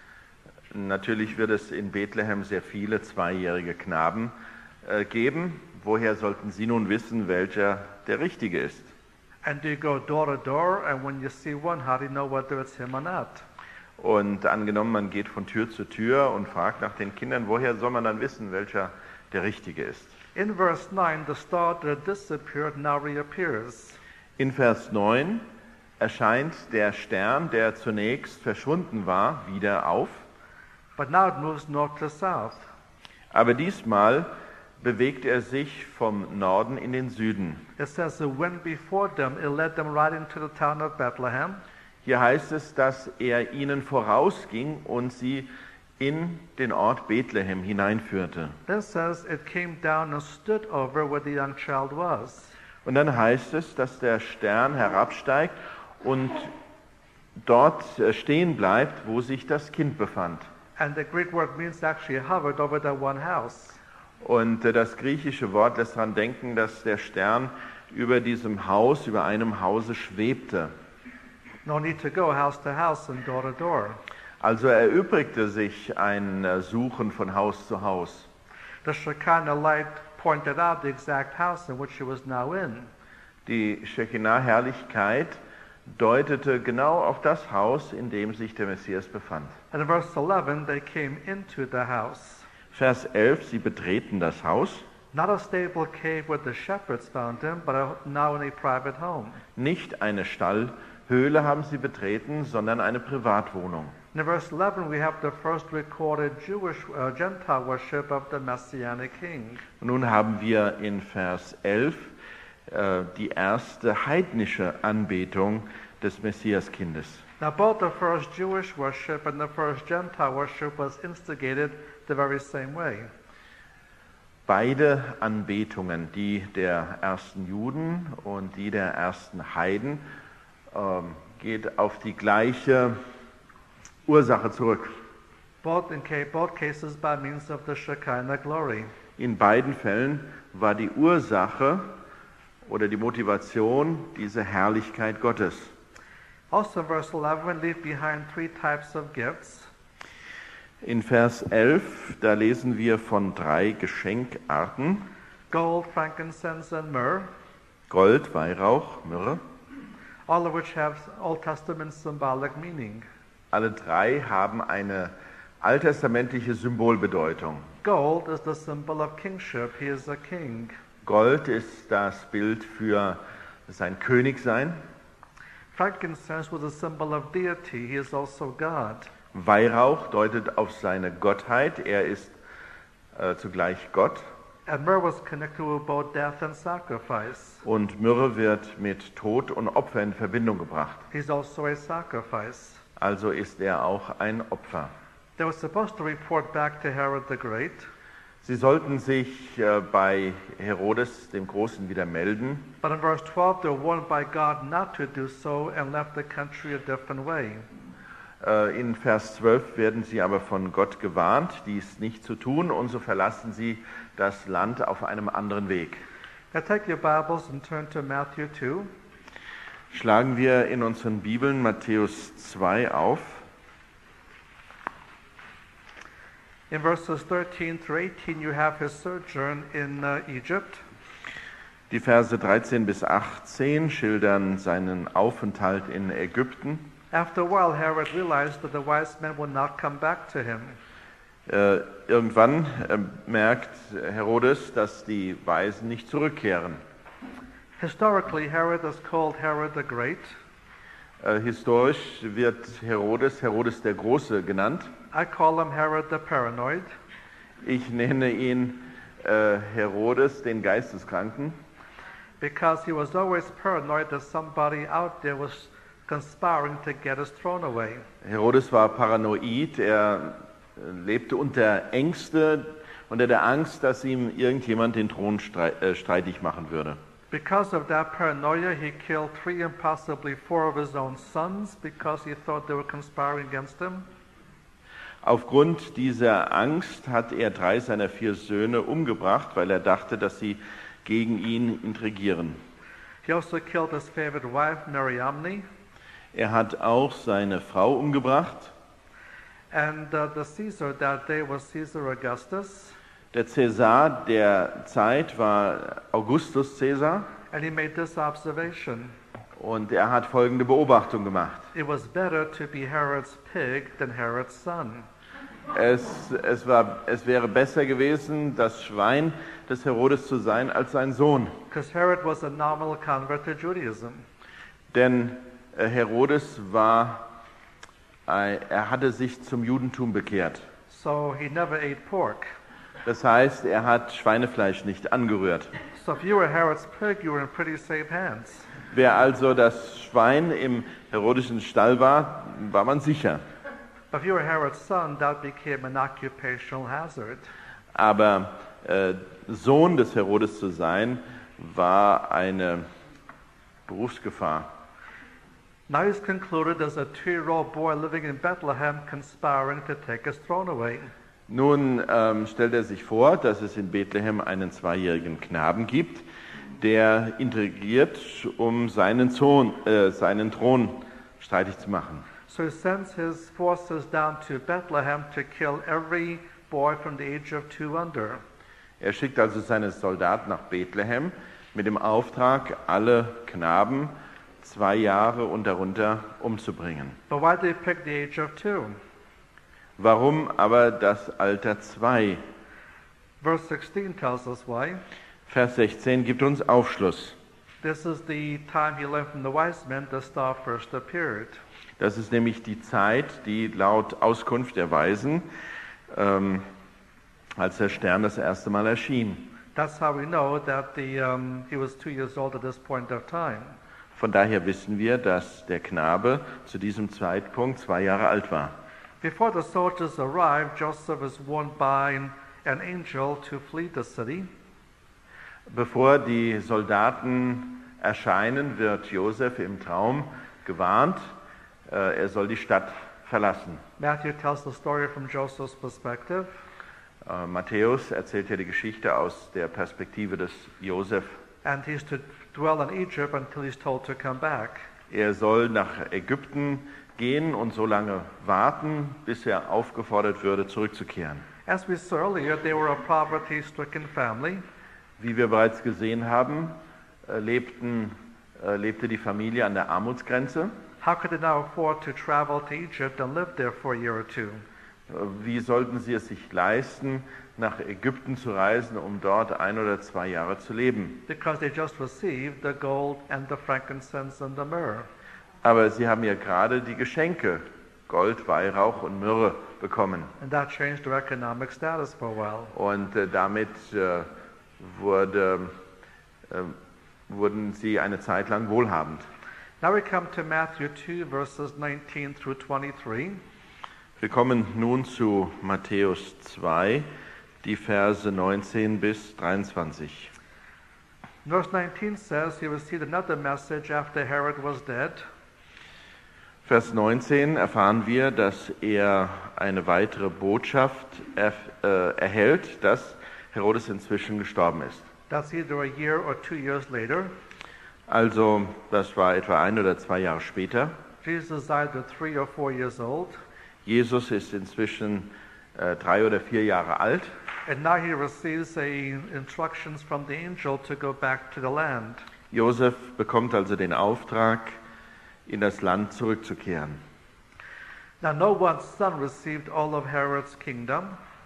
Natürlich wird es in Bethlehem sehr viele zweijährige Knaben äh, geben. Woher sollten sie nun wissen, welcher der richtige ist? And do you go door to door, and when you see one, how do you know whether it's him or not? Und angenommen, man geht von Tür zu Tür und fragt nach den Kindern, woher soll man dann wissen, welcher der richtige ist? In verse nine, the star that had disappeared now reappears. In Vers neun erscheint der Stern, der zunächst verschwunden war, wieder auf. But now it moves north to south. Aber diesmal bewegt er sich vom Norden in den Süden. It says it went before them, it led them right into the town of Bethlehem. Hier heißt es, dass er ihnen vorausging und sie in den Ort Bethlehem hineinführte. Then it says it came down and stood over where the young child was. Und dann heißt es, dass der Stern herabsteigt und dort stehen bleibt, wo sich das Kind befand. And the Greek word means actually hovered over that one house. Und das griechische Wort lässt daran denken, dass der Stern über diesem Haus, über einem Hause schwebte. No need to go house to house and door to door. Also erübrigte sich ein Suchen von Haus zu Haus. The Shekinah light pointed out the exact house in which she was now in. Die Shekinah-Herrlichkeit deutete genau auf das Haus, in dem sich der Messias befand. And in verse eleven, they came into the house. Vers elf, sie betreten das Haus. Not a stable cave where the shepherds found him, but a, now in a private home. Nicht eine Stallhöhle haben sie betreten, sondern eine Privatwohnung. And in verse eleven, we have the first recorded Jewish uh, Gentile worship of the Messianic King. Und nun haben wir in Vers elf äh, die erste heidnische Anbetung des Messiaskindes. Now both the first Jewish worship and the first Gentile worship was instigated the very same way. Beide Anbetungen, die der ersten Juden und die der ersten Heiden, ähm, geht auf die gleiche Ursache zurück. Both in ca- both cases by means of the Shekinah glory. In beiden Fällen war die Ursache oder die Motivation diese Herrlichkeit Gottes. Also in verse eleven, we leave behind three types of gifts. In Vers elf, da lesen wir von drei Geschenkarten: Gold, frankincense, and myrrh, Gold, Weihrauch, Myrrhe. all of which have Old Testament symbolic meaning. Alle drei haben eine alttestamentliche Symbolbedeutung. Gold is the symbol of kingship. He is a king. Gold ist das Bild für sein Königsein. Frankincense was a symbol of deity. He is also God. Weihrauch deutet auf seine Gottheit. Er ist äh, zugleich Gott. And myrrh was connected with both death and sacrifice. Und Myrrhe wird mit Tod und Opfer in Verbindung gebracht. He's also a sacrifice. Also ist er auch ein Opfer. They were supposed to report back to Herod the Great. Sie sollten sich äh, bei Herodes dem Großen wieder melden. But in verse twelve, they were warned by God not to do so and left the country a different way. Äh, in Vers zwölf werden sie aber von Gott gewarnt, dies nicht zu tun, und so verlassen sie das Land auf einem anderen Weg. Now take your Bibles and turn to Matthew two. Schlagen wir in unseren Bibeln Matthäus zwei auf. In verses thirteen through eighteen, you have his sojourn in uh, Egypt. Die Verse dreizehn bis achtzehn schildern seinen Aufenthalt in Ägypten. After a while, Herod realized that the wise men would not come back to him. Äh, irgendwann äh, merkt Herodes, dass die Weisen nicht zurückkehren. Historically, Herod is called Herod the Great. Äh, historisch wird Herodes Herodes der Große genannt. I call him Herod the Paranoid. Ich nenne ihn äh, Herodes den Geisteskranken, Because he was always paranoid that somebody out there was conspiring to get his throne away. Herodes war paranoid, er äh, lebte unter Ängste, unter der Angst, dass ihm irgendjemand den Thron streit, äh, streitig machen würde. Because of that paranoia, he killed three and possibly four of his own sons because he thought they were conspiring against him. Aufgrund dieser Angst hat er drei seiner vier Söhne umgebracht, weil er dachte, dass sie gegen ihn intrigieren. He also killed his favorite wife, Mariamne. Er hat auch seine Frau umgebracht. And uh, the Caesar that day was Caesar Augustus. Der Cäsar der Zeit war Augustus Cäsar And he made this observation. und er hat folgende Beobachtung gemacht. It was better to be Herod's pig than Herod's son. Es, es, war, es wäre besser gewesen, das Schwein des Herodes zu sein, als sein Sohn. Because Herod was a nominal convert to Judaism. Denn äh, Herodes war, äh, er hatte sich zum Judentum bekehrt. So he never ate pork. Das heißt, er hat Schweinefleisch nicht angerührt. So if you were Herod's pig, you were in pretty safe hands. Wer also das Schwein im herodischen Stall war, war man sicher. But if you were Herod's son, that became an occupational hazard. Aber äh, Sohn des Herodes zu sein, war eine Berufsgefahr. Now he's concluded there's a two-year-old boy living in Bethlehem conspiring to take his throne away. Nun ähm, stellt er sich vor, dass es in Bethlehem einen zweijährigen Knaben gibt, der intrigiert, um seinen, Sohn, äh, seinen Thron streitig zu machen. So he sends his forces down to Bethlehem to kill every boy from the age of two under. Er schickt also seine Soldaten nach Bethlehem mit dem Auftrag, alle Knaben zwei Jahre und darunter umzubringen. But why did he pick the age of two? Warum aber das Alter zwei? Verse sixteen tells us why. Vers sechzehn gibt uns Aufschluss. This is the time he learned from the wise men the star first appeared. Das ist nämlich die Zeit, die laut Auskunft der Weisen, ähm, als der Stern das erste Mal erschien. That's how we know that the, um, he was two years old at this point of time. Von daher wissen wir, dass der Knabe zu diesem Zeitpunkt zwei Jahre alt war. Before the soldiers arrived, Joseph is warned by an angel to flee the city. Bevor die Soldaten erscheinen, wird Josef im Traum gewarnt, äh, er soll die Stadt verlassen. Matthew tells the story from Joseph's perspective. Äh, Matthäus erzählt ja die Geschichte aus der Perspektive des Josef. And he's to dwell in Egypt until he's told to come back. Er soll nach Ägypten gehen und so lange warten, bis er aufgefordert würde, zurückzukehren. As we saw earlier, they were a poverty-stricken family. Wie wir bereits gesehen haben, äh, lebten, äh, lebte die Familie an der Armutsgrenze. How could they now afford to travel to Egypt and live there for a year or two? Wie sollten sie es sich leisten, nach Ägypten zu reisen, um dort ein oder zwei Jahre zu leben? Because they just received the gold and the frankincense and the myrrh. Aber sie haben ja gerade die Geschenke, Gold, Weihrauch und Myrrhe, bekommen. And that changed their economic status for a while. Und äh, damit äh, wurde, äh, wurden sie eine Zeit lang wohlhabend. Now we come to Matthew two, verses nineteen through twenty-three. Wir kommen nun zu Matthäus zwei, die Verse neunzehn bis dreiundzwanzig. Verse nineteen says he received another message after Herod was dead. Vers neunzehn erfahren wir, dass er eine weitere Botschaft er, äh, erhält, dass Herodes inzwischen gestorben ist. That's either a year or two years later. Also, das war etwa ein oder zwei Jahre später. Jesus is either three or four years old. Jesus ist inzwischen äh, drei oder vier Jahre alt. And now he receives a instructions from the angel to go back to the land. Josef bekommt also den Auftrag, in das Land zurückzukehren. Now no one son received all of Herod's kingdom.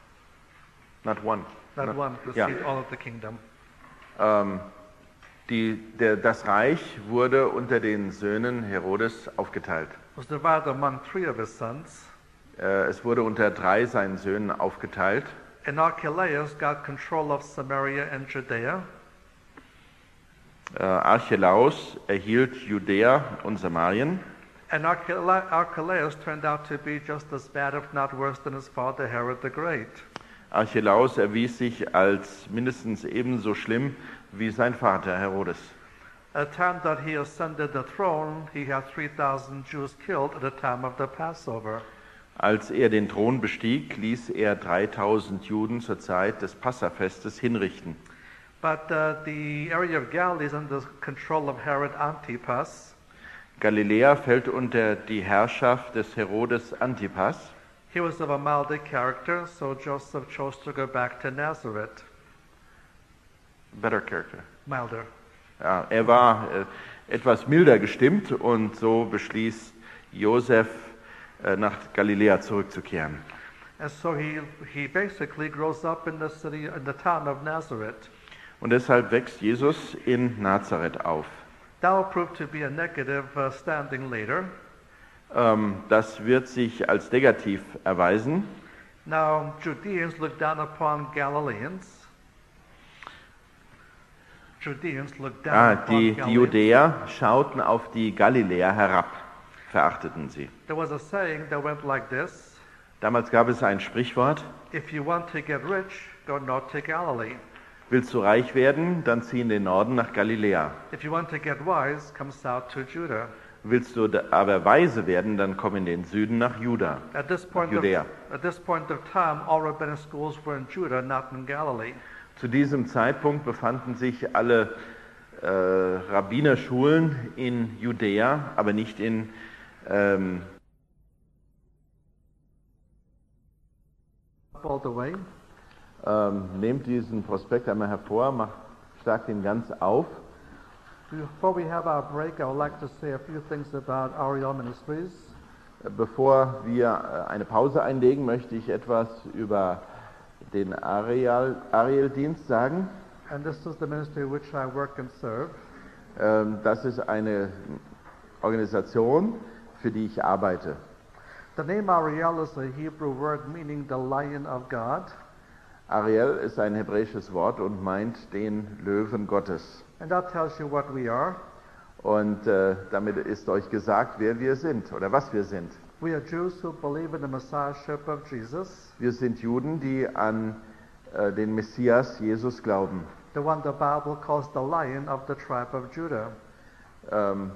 Not one. Not, Not- one, ja. received all of the kingdom. Ähm, die, der, das Reich wurde unter den Söhnen Herodes aufgeteilt. It was divided among three of his sons. Äh, es wurde unter drei seinen Söhnen aufgeteilt. And Archelaus got control of Samaria and Judea. Äh, Archelaus erhielt Judäa und Samarien. And Archela- Archelaus turned out to be just as bad, if not worse, than his father Herod the Great. Archelaus erwies sich als mindestens ebenso schlimm wie sein Vater Herodes. At the time that he ascended the throne, he had three thousand Jews killed at the time of the Passover. Als er den Thron bestieg, ließ er dreitausend Juden zur Zeit des Passafestes hinrichten. But uh, the area of Galilee is under the control of Herod Antipas. Galiläa fällt unter die Herrschaft des Herodes Antipas. He was of a milder character, so Joseph chose to go back to Nazareth. Better character. Milder. Ja, er war äh, etwas milder gestimmt und so beschließt Josef, äh, nach Galiläa zurückzukehren. And so he, he basically grows up in the city, in the town of Nazareth. Und deshalb wächst Jesus in Nazareth auf. That will prove to be a negative uh, standing later. Ähm, das wird sich als negativ erweisen. Now, Judeans look down upon Galileans. Judeans look down Ah, upon die, die Galileans. Judäer schauten auf die Galiläer herab, verachteten sie. There was a saying that went like this: Damals gab es ein Sprichwort: if you want to get rich, go north to Galilee. Willst du reich werden, dann zieh in den Norden nach Galiläa. If you want to get wise, come south to Judah. Willst du da- aber weise werden, dann komm in den Süden nach Juda. At this point, of, Judäa. at this point of time, all rabbinic schools were in Judah, not in Galilee. Zu diesem Zeitpunkt befanden sich alle äh, Rabbinerschulen in Judäa, aber nicht in ähm, All the way. ähm, nehmt diesen Prospekt einmal hervor, macht, schlagt ihn ganz auf. Before we have our break, I would like to say a few things about Ariel Ministries. Bevor wir äh, eine Pause einlegen, möchte ich etwas über den Ariel, Ariel-Dienst sagen. And this is the ministry in which I work and serve. Ähm, das ist eine Organisation, für die ich arbeite. The name Ariel is a Hebrew word meaning the lion of God. Ariel ist ein hebräisches Wort und meint den Löwen Gottes. And that tells you what we are. Und äh, damit ist euch gesagt, wer wir sind oder was wir sind. We are Jews who believe in the Messiahship of Jesus, Wir sind Juden, die an äh, den Messias Jesus glauben. the one the Bible calls the lion of the tribe of Judah. Ähm,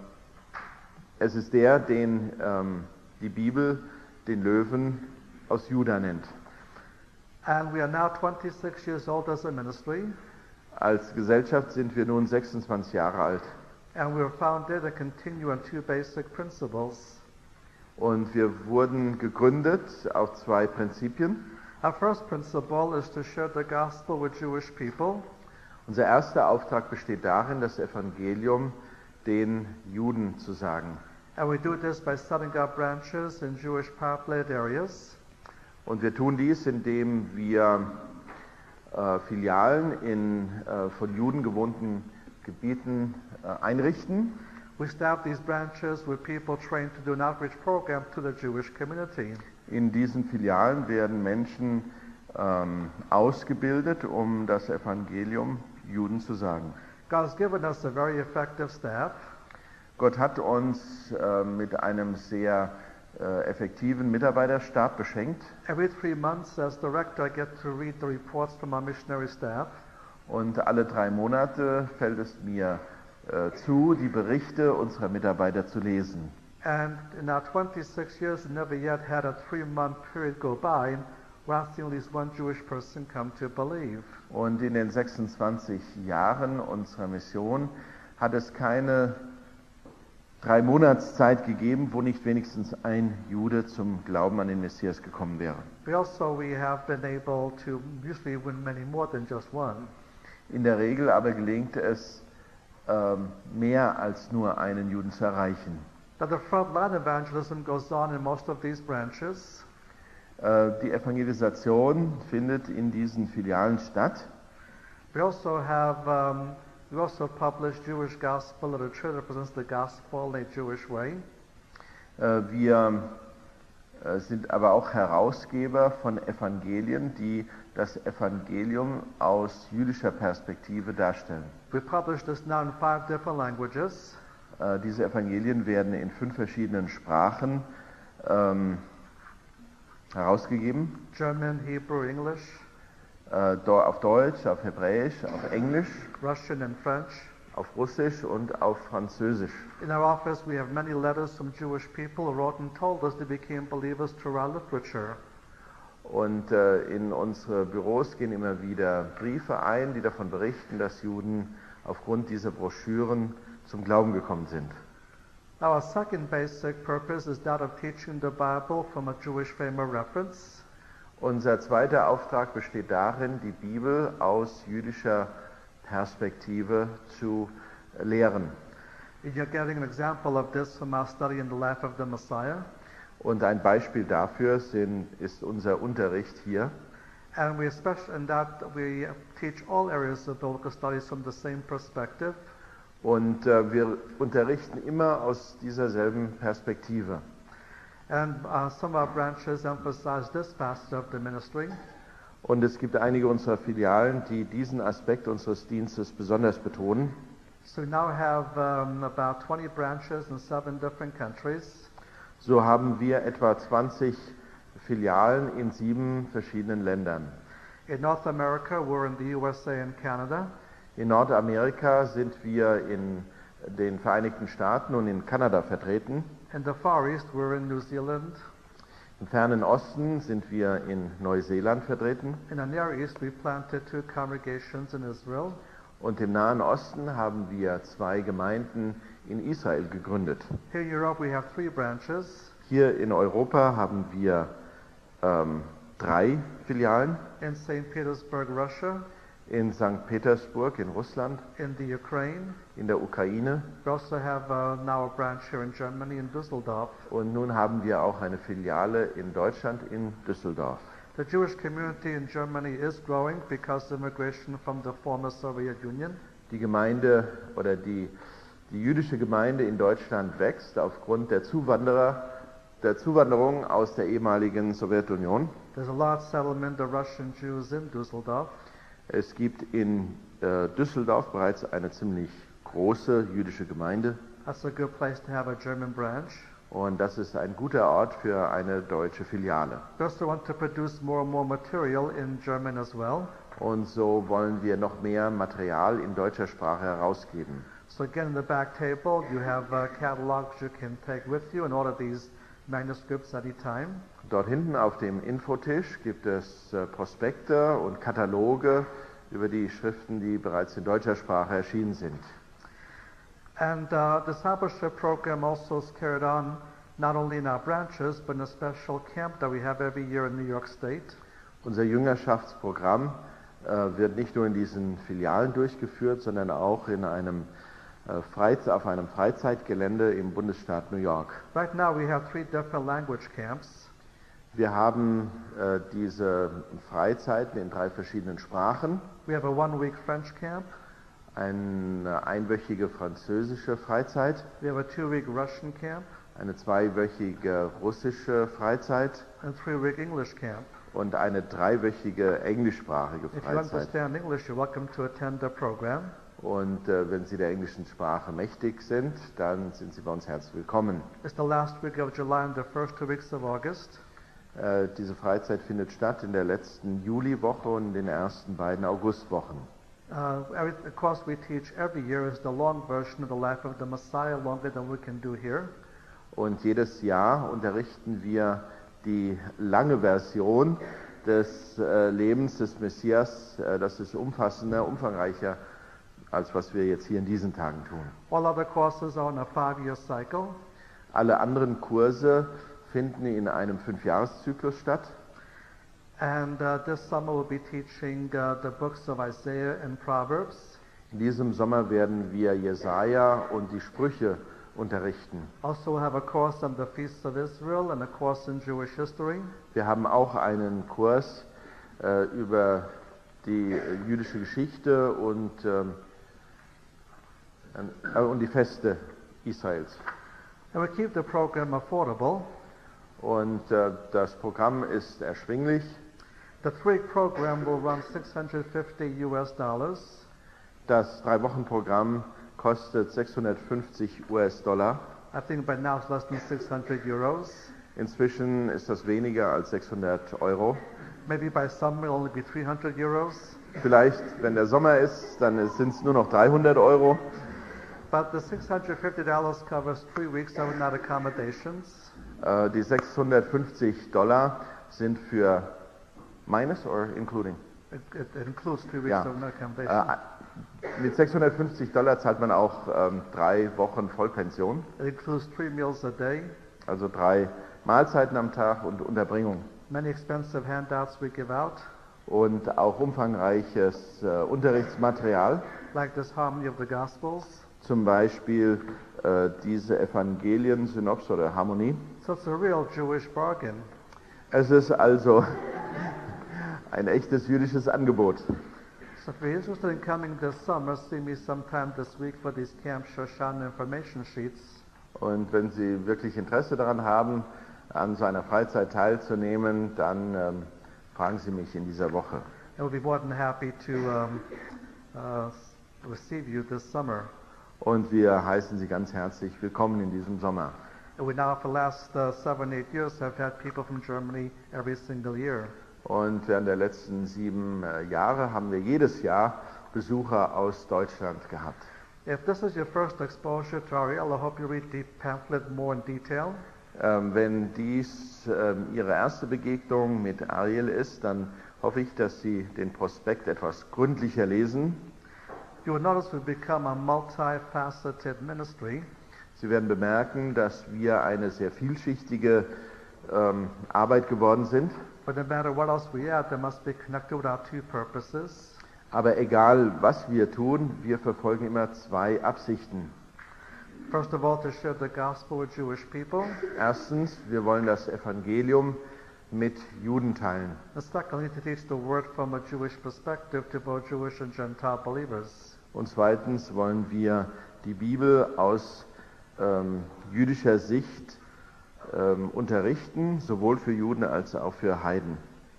es ist der, den ähm, die Bibel den Löwen aus Juda nennt. And we are now twenty-six years old as a ministry, Als Gesellschaft sind wir nun sechsundzwanzig Jahre alt. and we were founded to continue on two basic principles. Und wir wurden gegründet auf zwei Prinzipien. Our first principle is to share the gospel with Jewish people. Unser erster Auftrag besteht darin, das Evangelium den Juden zu sagen. And we do this by setting up branches in Jewish populated areas. Und wir tun dies, indem wir äh, Filialen in äh, von Juden gewohnten Gebieten äh, einrichten. We staff these branches with people trained to do an outreach program to the Jewish community. In diesen Filialen werden Menschen ähm, ausgebildet, um das Evangelium Juden zu sagen. God's given us a very effective staff. Gott hat uns äh, mit einem sehr äh, effektiven Mitarbeiterstab beschenkt. Every three months, as director, I get to read the reports from our missionary staff. Und alle drei Monate fällt es mir äh, zu, die Berichte unserer Mitarbeiter zu lesen. And in our twenty-six years, we never yet had a three-month period go by without seeing at least one Jewish person come to believe. Und in den sechsundzwanzig Jahren unserer Mission hat es keine drei Monatszeit gegeben, wo nicht wenigstens ein Jude zum Glauben an den Messias gekommen wäre. We also we have been able to usually win many more than just one. In der Regel aber gelingt es, ähm, mehr als nur einen Juden zu erreichen. Now the frontline evangelism goes on in most of these branches. Äh, Die Evangelisation findet in diesen Filialen statt. We also have um, we also publish Jewish gospel literature that presents the gospel in a Jewish way. Äh, Wir äh, sind aber auch Herausgeber von Evangelien, die das Evangelium aus jüdischer Perspektive darstellen. We publish this now in five different languages. Äh, Diese Evangelien werden in fünf verschiedenen Sprachen ähm, herausgegeben. German, Hebrew, English, Äh, do- auf Deutsch, auf Hebräisch, auf Englisch, Russian, and French. auf Russisch und auf Französisch. In our office, we have many letters from Jewish people who wrote and told us they became believers through our literature. Und äh, in unsere Büros gehen immer wieder Briefe ein, die davon berichten, dass Juden aufgrund dieser Broschüren zum Glauben gekommen sind. Now, our second basic purpose is that of teaching the Bible from a Jewish frame of reference. Unser zweiter Auftrag besteht darin, die Bibel aus jüdischer Perspektive zu lehren. You're getting an example of this from our study in the life of the Messiah. Und ein Beispiel dafür sind, ist unser Unterricht hier. And we especially in that we teach all areas of biblical studies from the same perspective. Und äh, wir unterrichten immer aus dieser selben Perspektive. And uh, some of our branches emphasize this facet of the ministry. Und es gibt einige unserer Filialen, die diesen Aspekt unseres Dienstes besonders betonen. So we now have um, about twenty branches in seven different countries. So haben wir etwa zwanzig Filialen in sieben verschiedenen Ländern. In North America, we're in the U S A and Canada. In Nordamerika sind wir in den Vereinigten Staaten und in Kanada vertreten. In the Far East, we're in New Zealand. Im fernen Osten sind wir in Neuseeland vertreten. In the Near East, we planted two congregations in Israel. Und im Nahen Osten haben wir zwei Gemeinden in Israel gegründet. Here in Europe, we have three branches. Hier in Europa haben wir ähm, drei Filialen. In Saint Petersburg, Russia. In Sankt Petersburg in Russland, In the Ukraine. in der Ukraine. We also have uh, now a branch here in Germany, in Düsseldorf. Und nun haben wir auch eine Filiale in Deutschland in Düsseldorf. The Jewish community in Germany is growing because of immigration from the former Soviet Union. Die Gemeinde oder die, die jüdische Gemeinde in Deutschland wächst aufgrund der Zuwanderer, der Zuwanderung aus der ehemaligen Sowjetunion. There's a large settlement of Russian Jews in Düsseldorf. Es gibt in äh, Düsseldorf bereits eine ziemlich große jüdische Gemeinde. That's a good place to have a German branch. Und das ist ein guter Ort für eine deutsche Filiale. We also want to produce more and more material in German as well. Und so wollen wir noch mehr Material in deutscher Sprache herausgeben. So again, in the back table, you have uh, catalogs you can take with you and order these manuscripts at any time. Dort hinten auf dem Infotisch gibt es äh, Prospekte und Kataloge über die Schriften, die bereits in deutscher Sprache erschienen sind. And uh, the discipleship program also is carried on not only in our branches, but in a special camp that we have every year in New York State. Unser Jüngerschaftsprogramm äh, wird nicht nur in diesen Filialen durchgeführt, sondern auch in einem, äh, Freiz- auf einem Freizeitgelände im Bundesstaat New York. Right now we have three different language camps. Wir haben äh, diese Freizeiten in drei verschiedenen Sprachen. We have a one-week French camp. Eine einwöchige französische Freizeit, We have a two-week Russian camp. eine zweiwöchige russische Freizeit And a three-week English camp. und eine dreiwöchige englischsprachige If you Freizeit. understand English, you're welcome to attend the program. Und äh, wenn Sie der englischen Sprache mächtig sind, dann sind Sie bei uns herzlich willkommen. It's the last week of July and the first two weeks of August. Äh, diese Freizeit findet statt in der letzten Juliwoche und in den ersten beiden Augustwochen. Uh, every, the course we teach every year is the long version of the life of the Messiah, longer than we can do here. Und jedes Jahr unterrichten wir die lange Version des äh, Lebens des Messias. Äh, das ist umfassender, umfangreicher, als was wir jetzt hier in diesen Tagen tun. All other courses are on a five-year cycle. Alle anderen Kurse finden in einem Fünfjahreszyklus statt. And uh, this summer we'll be teaching uh, the books of Isaiah and Proverbs. In diesem Sommer werden wir Jesaja und die Sprüche unterrichten. Also, we have a course on the Feast of Israel and a course in Jewish history. Wir haben auch einen Kurs äh, über die äh, jüdische Geschichte und, ähm, äh, und die Feste Israels. And we keep the program affordable. Und äh, das Programm ist erschwinglich. The three-week program will run six hundred fifty U S dollars. Das Drei-Wochen-Programm kostet sechshundertfünfzig U S Dollar. I think by now it's less than six hundred euros. Inzwischen ist das weniger als sechshundert Euro. Maybe by summer it'll only be three hundred euros. Vielleicht, wenn der Sommer ist, dann sind es nur noch dreihundert Euro. But the six hundred fifty dollars covers three weeks overnight accommodations. Äh, die sechshundertfünfzig Dollar sind für minus or including? It, it, it includes three weeks Ja. overnight accommodation. Äh, mit sechshundertfünfzig Dollar zahlt man auch ähm, drei Wochen Vollpension, It includes three meals a day, also drei Mahlzeiten am Tag und Unterbringung. many expensive handouts we give out, Und auch umfangreiches äh, Unterrichtsmaterial, like this Harmony of the Gospels. zum Beispiel äh, diese Evangelien, Synops oder Harmonie. So it's a real Jewish bargain. Es ist also ein echtes jüdisches Angebot. So if you're interested in coming this summer, see me sometime this week for these Camp Shoshana information sheets. Und wenn Sie wirklich Interesse daran haben, an so einer Freizeit teilzunehmen, dann ähm, fragen Sie mich in dieser Woche. I will be more than happy to um, uh, receive you this summer. Und wir heißen Sie ganz herzlich willkommen in diesem Sommer. And we now, for the last uh, seven, eight years, have had people from Germany every single year. Und während der letzten sieben äh, Jahre haben wir jedes Jahr Besucher aus Deutschland gehabt. If this is your first exposure to Ariel, I hope you read the pamphlet more in detail. Ähm, wenn dies ähm, Ihre erste Begegnung mit Ariel ist, dann hoffe ich, dass Sie den Prospekt etwas gründlicher lesen. You will notice we've become a multifaceted ministry. Sie werden bemerken, dass wir eine sehr vielschichtige ähm, Arbeit geworden sind. But no matter what else we add, they must be connected with our two purposes. Aber egal, was wir tun, wir verfolgen immer zwei Absichten. First of all, to share the gospel with Jewish people. Erstens, wir wollen das Evangelium mit Juden teilen. And secondly, to teach the word from a Jewish perspective to both Jewish and Gentile believers. Und zweitens wollen wir die Bibel aus ähm, jüdischer Sicht ähm, unterrichten, sowohl für Juden als auch für Heiden.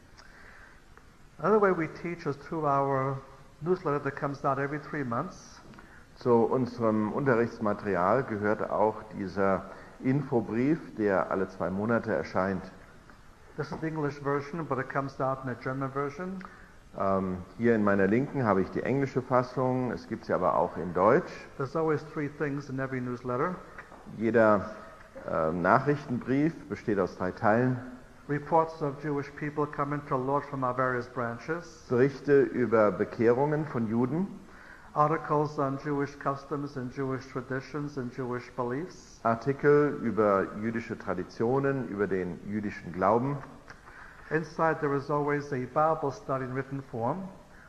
Another way we teach is through our newsletter that comes out every three months. Zu unserem Unterrichtsmaterial gehört auch dieser Infobrief, der alle zwei Monate erscheint. This is the English version, but it comes out in a German version. Ähm, hier in meiner Linken habe ich die englische Fassung, es gibt sie aber auch in Deutsch. There's always three things in every newsletter. Jeder äh, Nachrichtenbrief besteht aus drei Teilen. Reports of Jewish people coming to the Lord from our various branches. Berichte über Bekehrungen von Juden. Articles on Jewish customs and Jewish traditions and Jewish beliefs. Artikel über jüdische Traditionen, über den jüdischen Glauben. Inside there is always a Bible study in written form.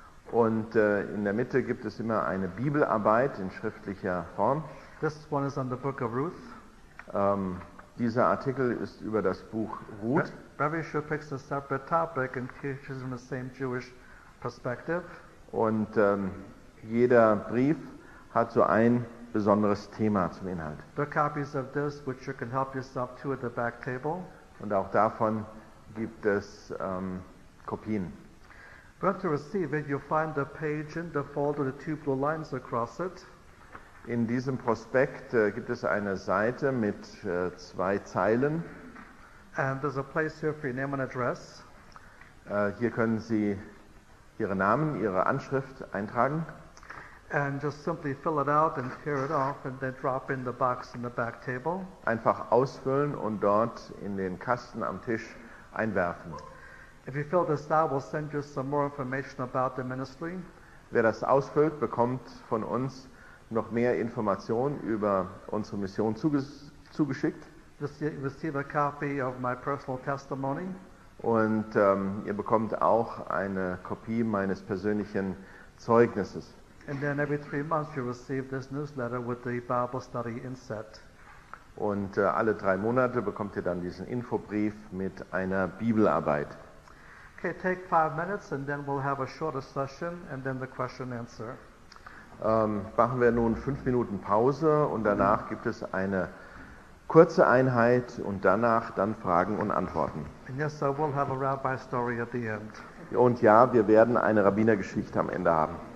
Und äh, in der Mitte gibt es immer eine Bibelarbeit in schriftlicher Form. This one is on the book of Ruth. Ähm, dieser Artikel ist über das Buch Ruth. Every show picks a separate topic and teaches from the same Jewish perspective. Und ähm, jeder Brief hat so ein besonderes Thema zum Inhalt. There are copies of this which you can help yourself to at the back table. Und auch davon gibt es ähm, Kopien. If you want to receive it, you'll find the page in the folder with the two blue lines across it. In diesem Prospekt äh, gibt es eine Seite mit äh, zwei Zeilen. And there's a place here for your name and address. Äh, hier können Sie Ihre Namen, Ihre Anschrift eintragen. And just simply fill it out and tear it off and then drop in the box in the back table. Einfach ausfüllen und dort in den Kasten am Tisch einwerfen. If you fill this out, we'll send you some more information about the ministry. Wer das ausfüllt, bekommt von uns noch mehr Informationen über unsere Mission zuges zugeschickt. You'll receive a copy of my personal testimony. Und ähm, ihr bekommt auch eine Kopie meines persönlichen Zeugnisses. And then every three months you receive this newsletter with the Bible study inset. Und äh, alle drei Monate bekommt ihr dann diesen Infobrief mit einer Bibelarbeit. Okay, take five minutes and then we'll have a shorter session and then the question and answer. Ähm, machen wir nun fünf Minuten Pause und danach gibt es eine kurze Einheit und danach dann Fragen und Antworten. And yes, so we'll have a rabbi story at the end. Und ja, wir werden eine Rabbinergeschichte am Ende haben.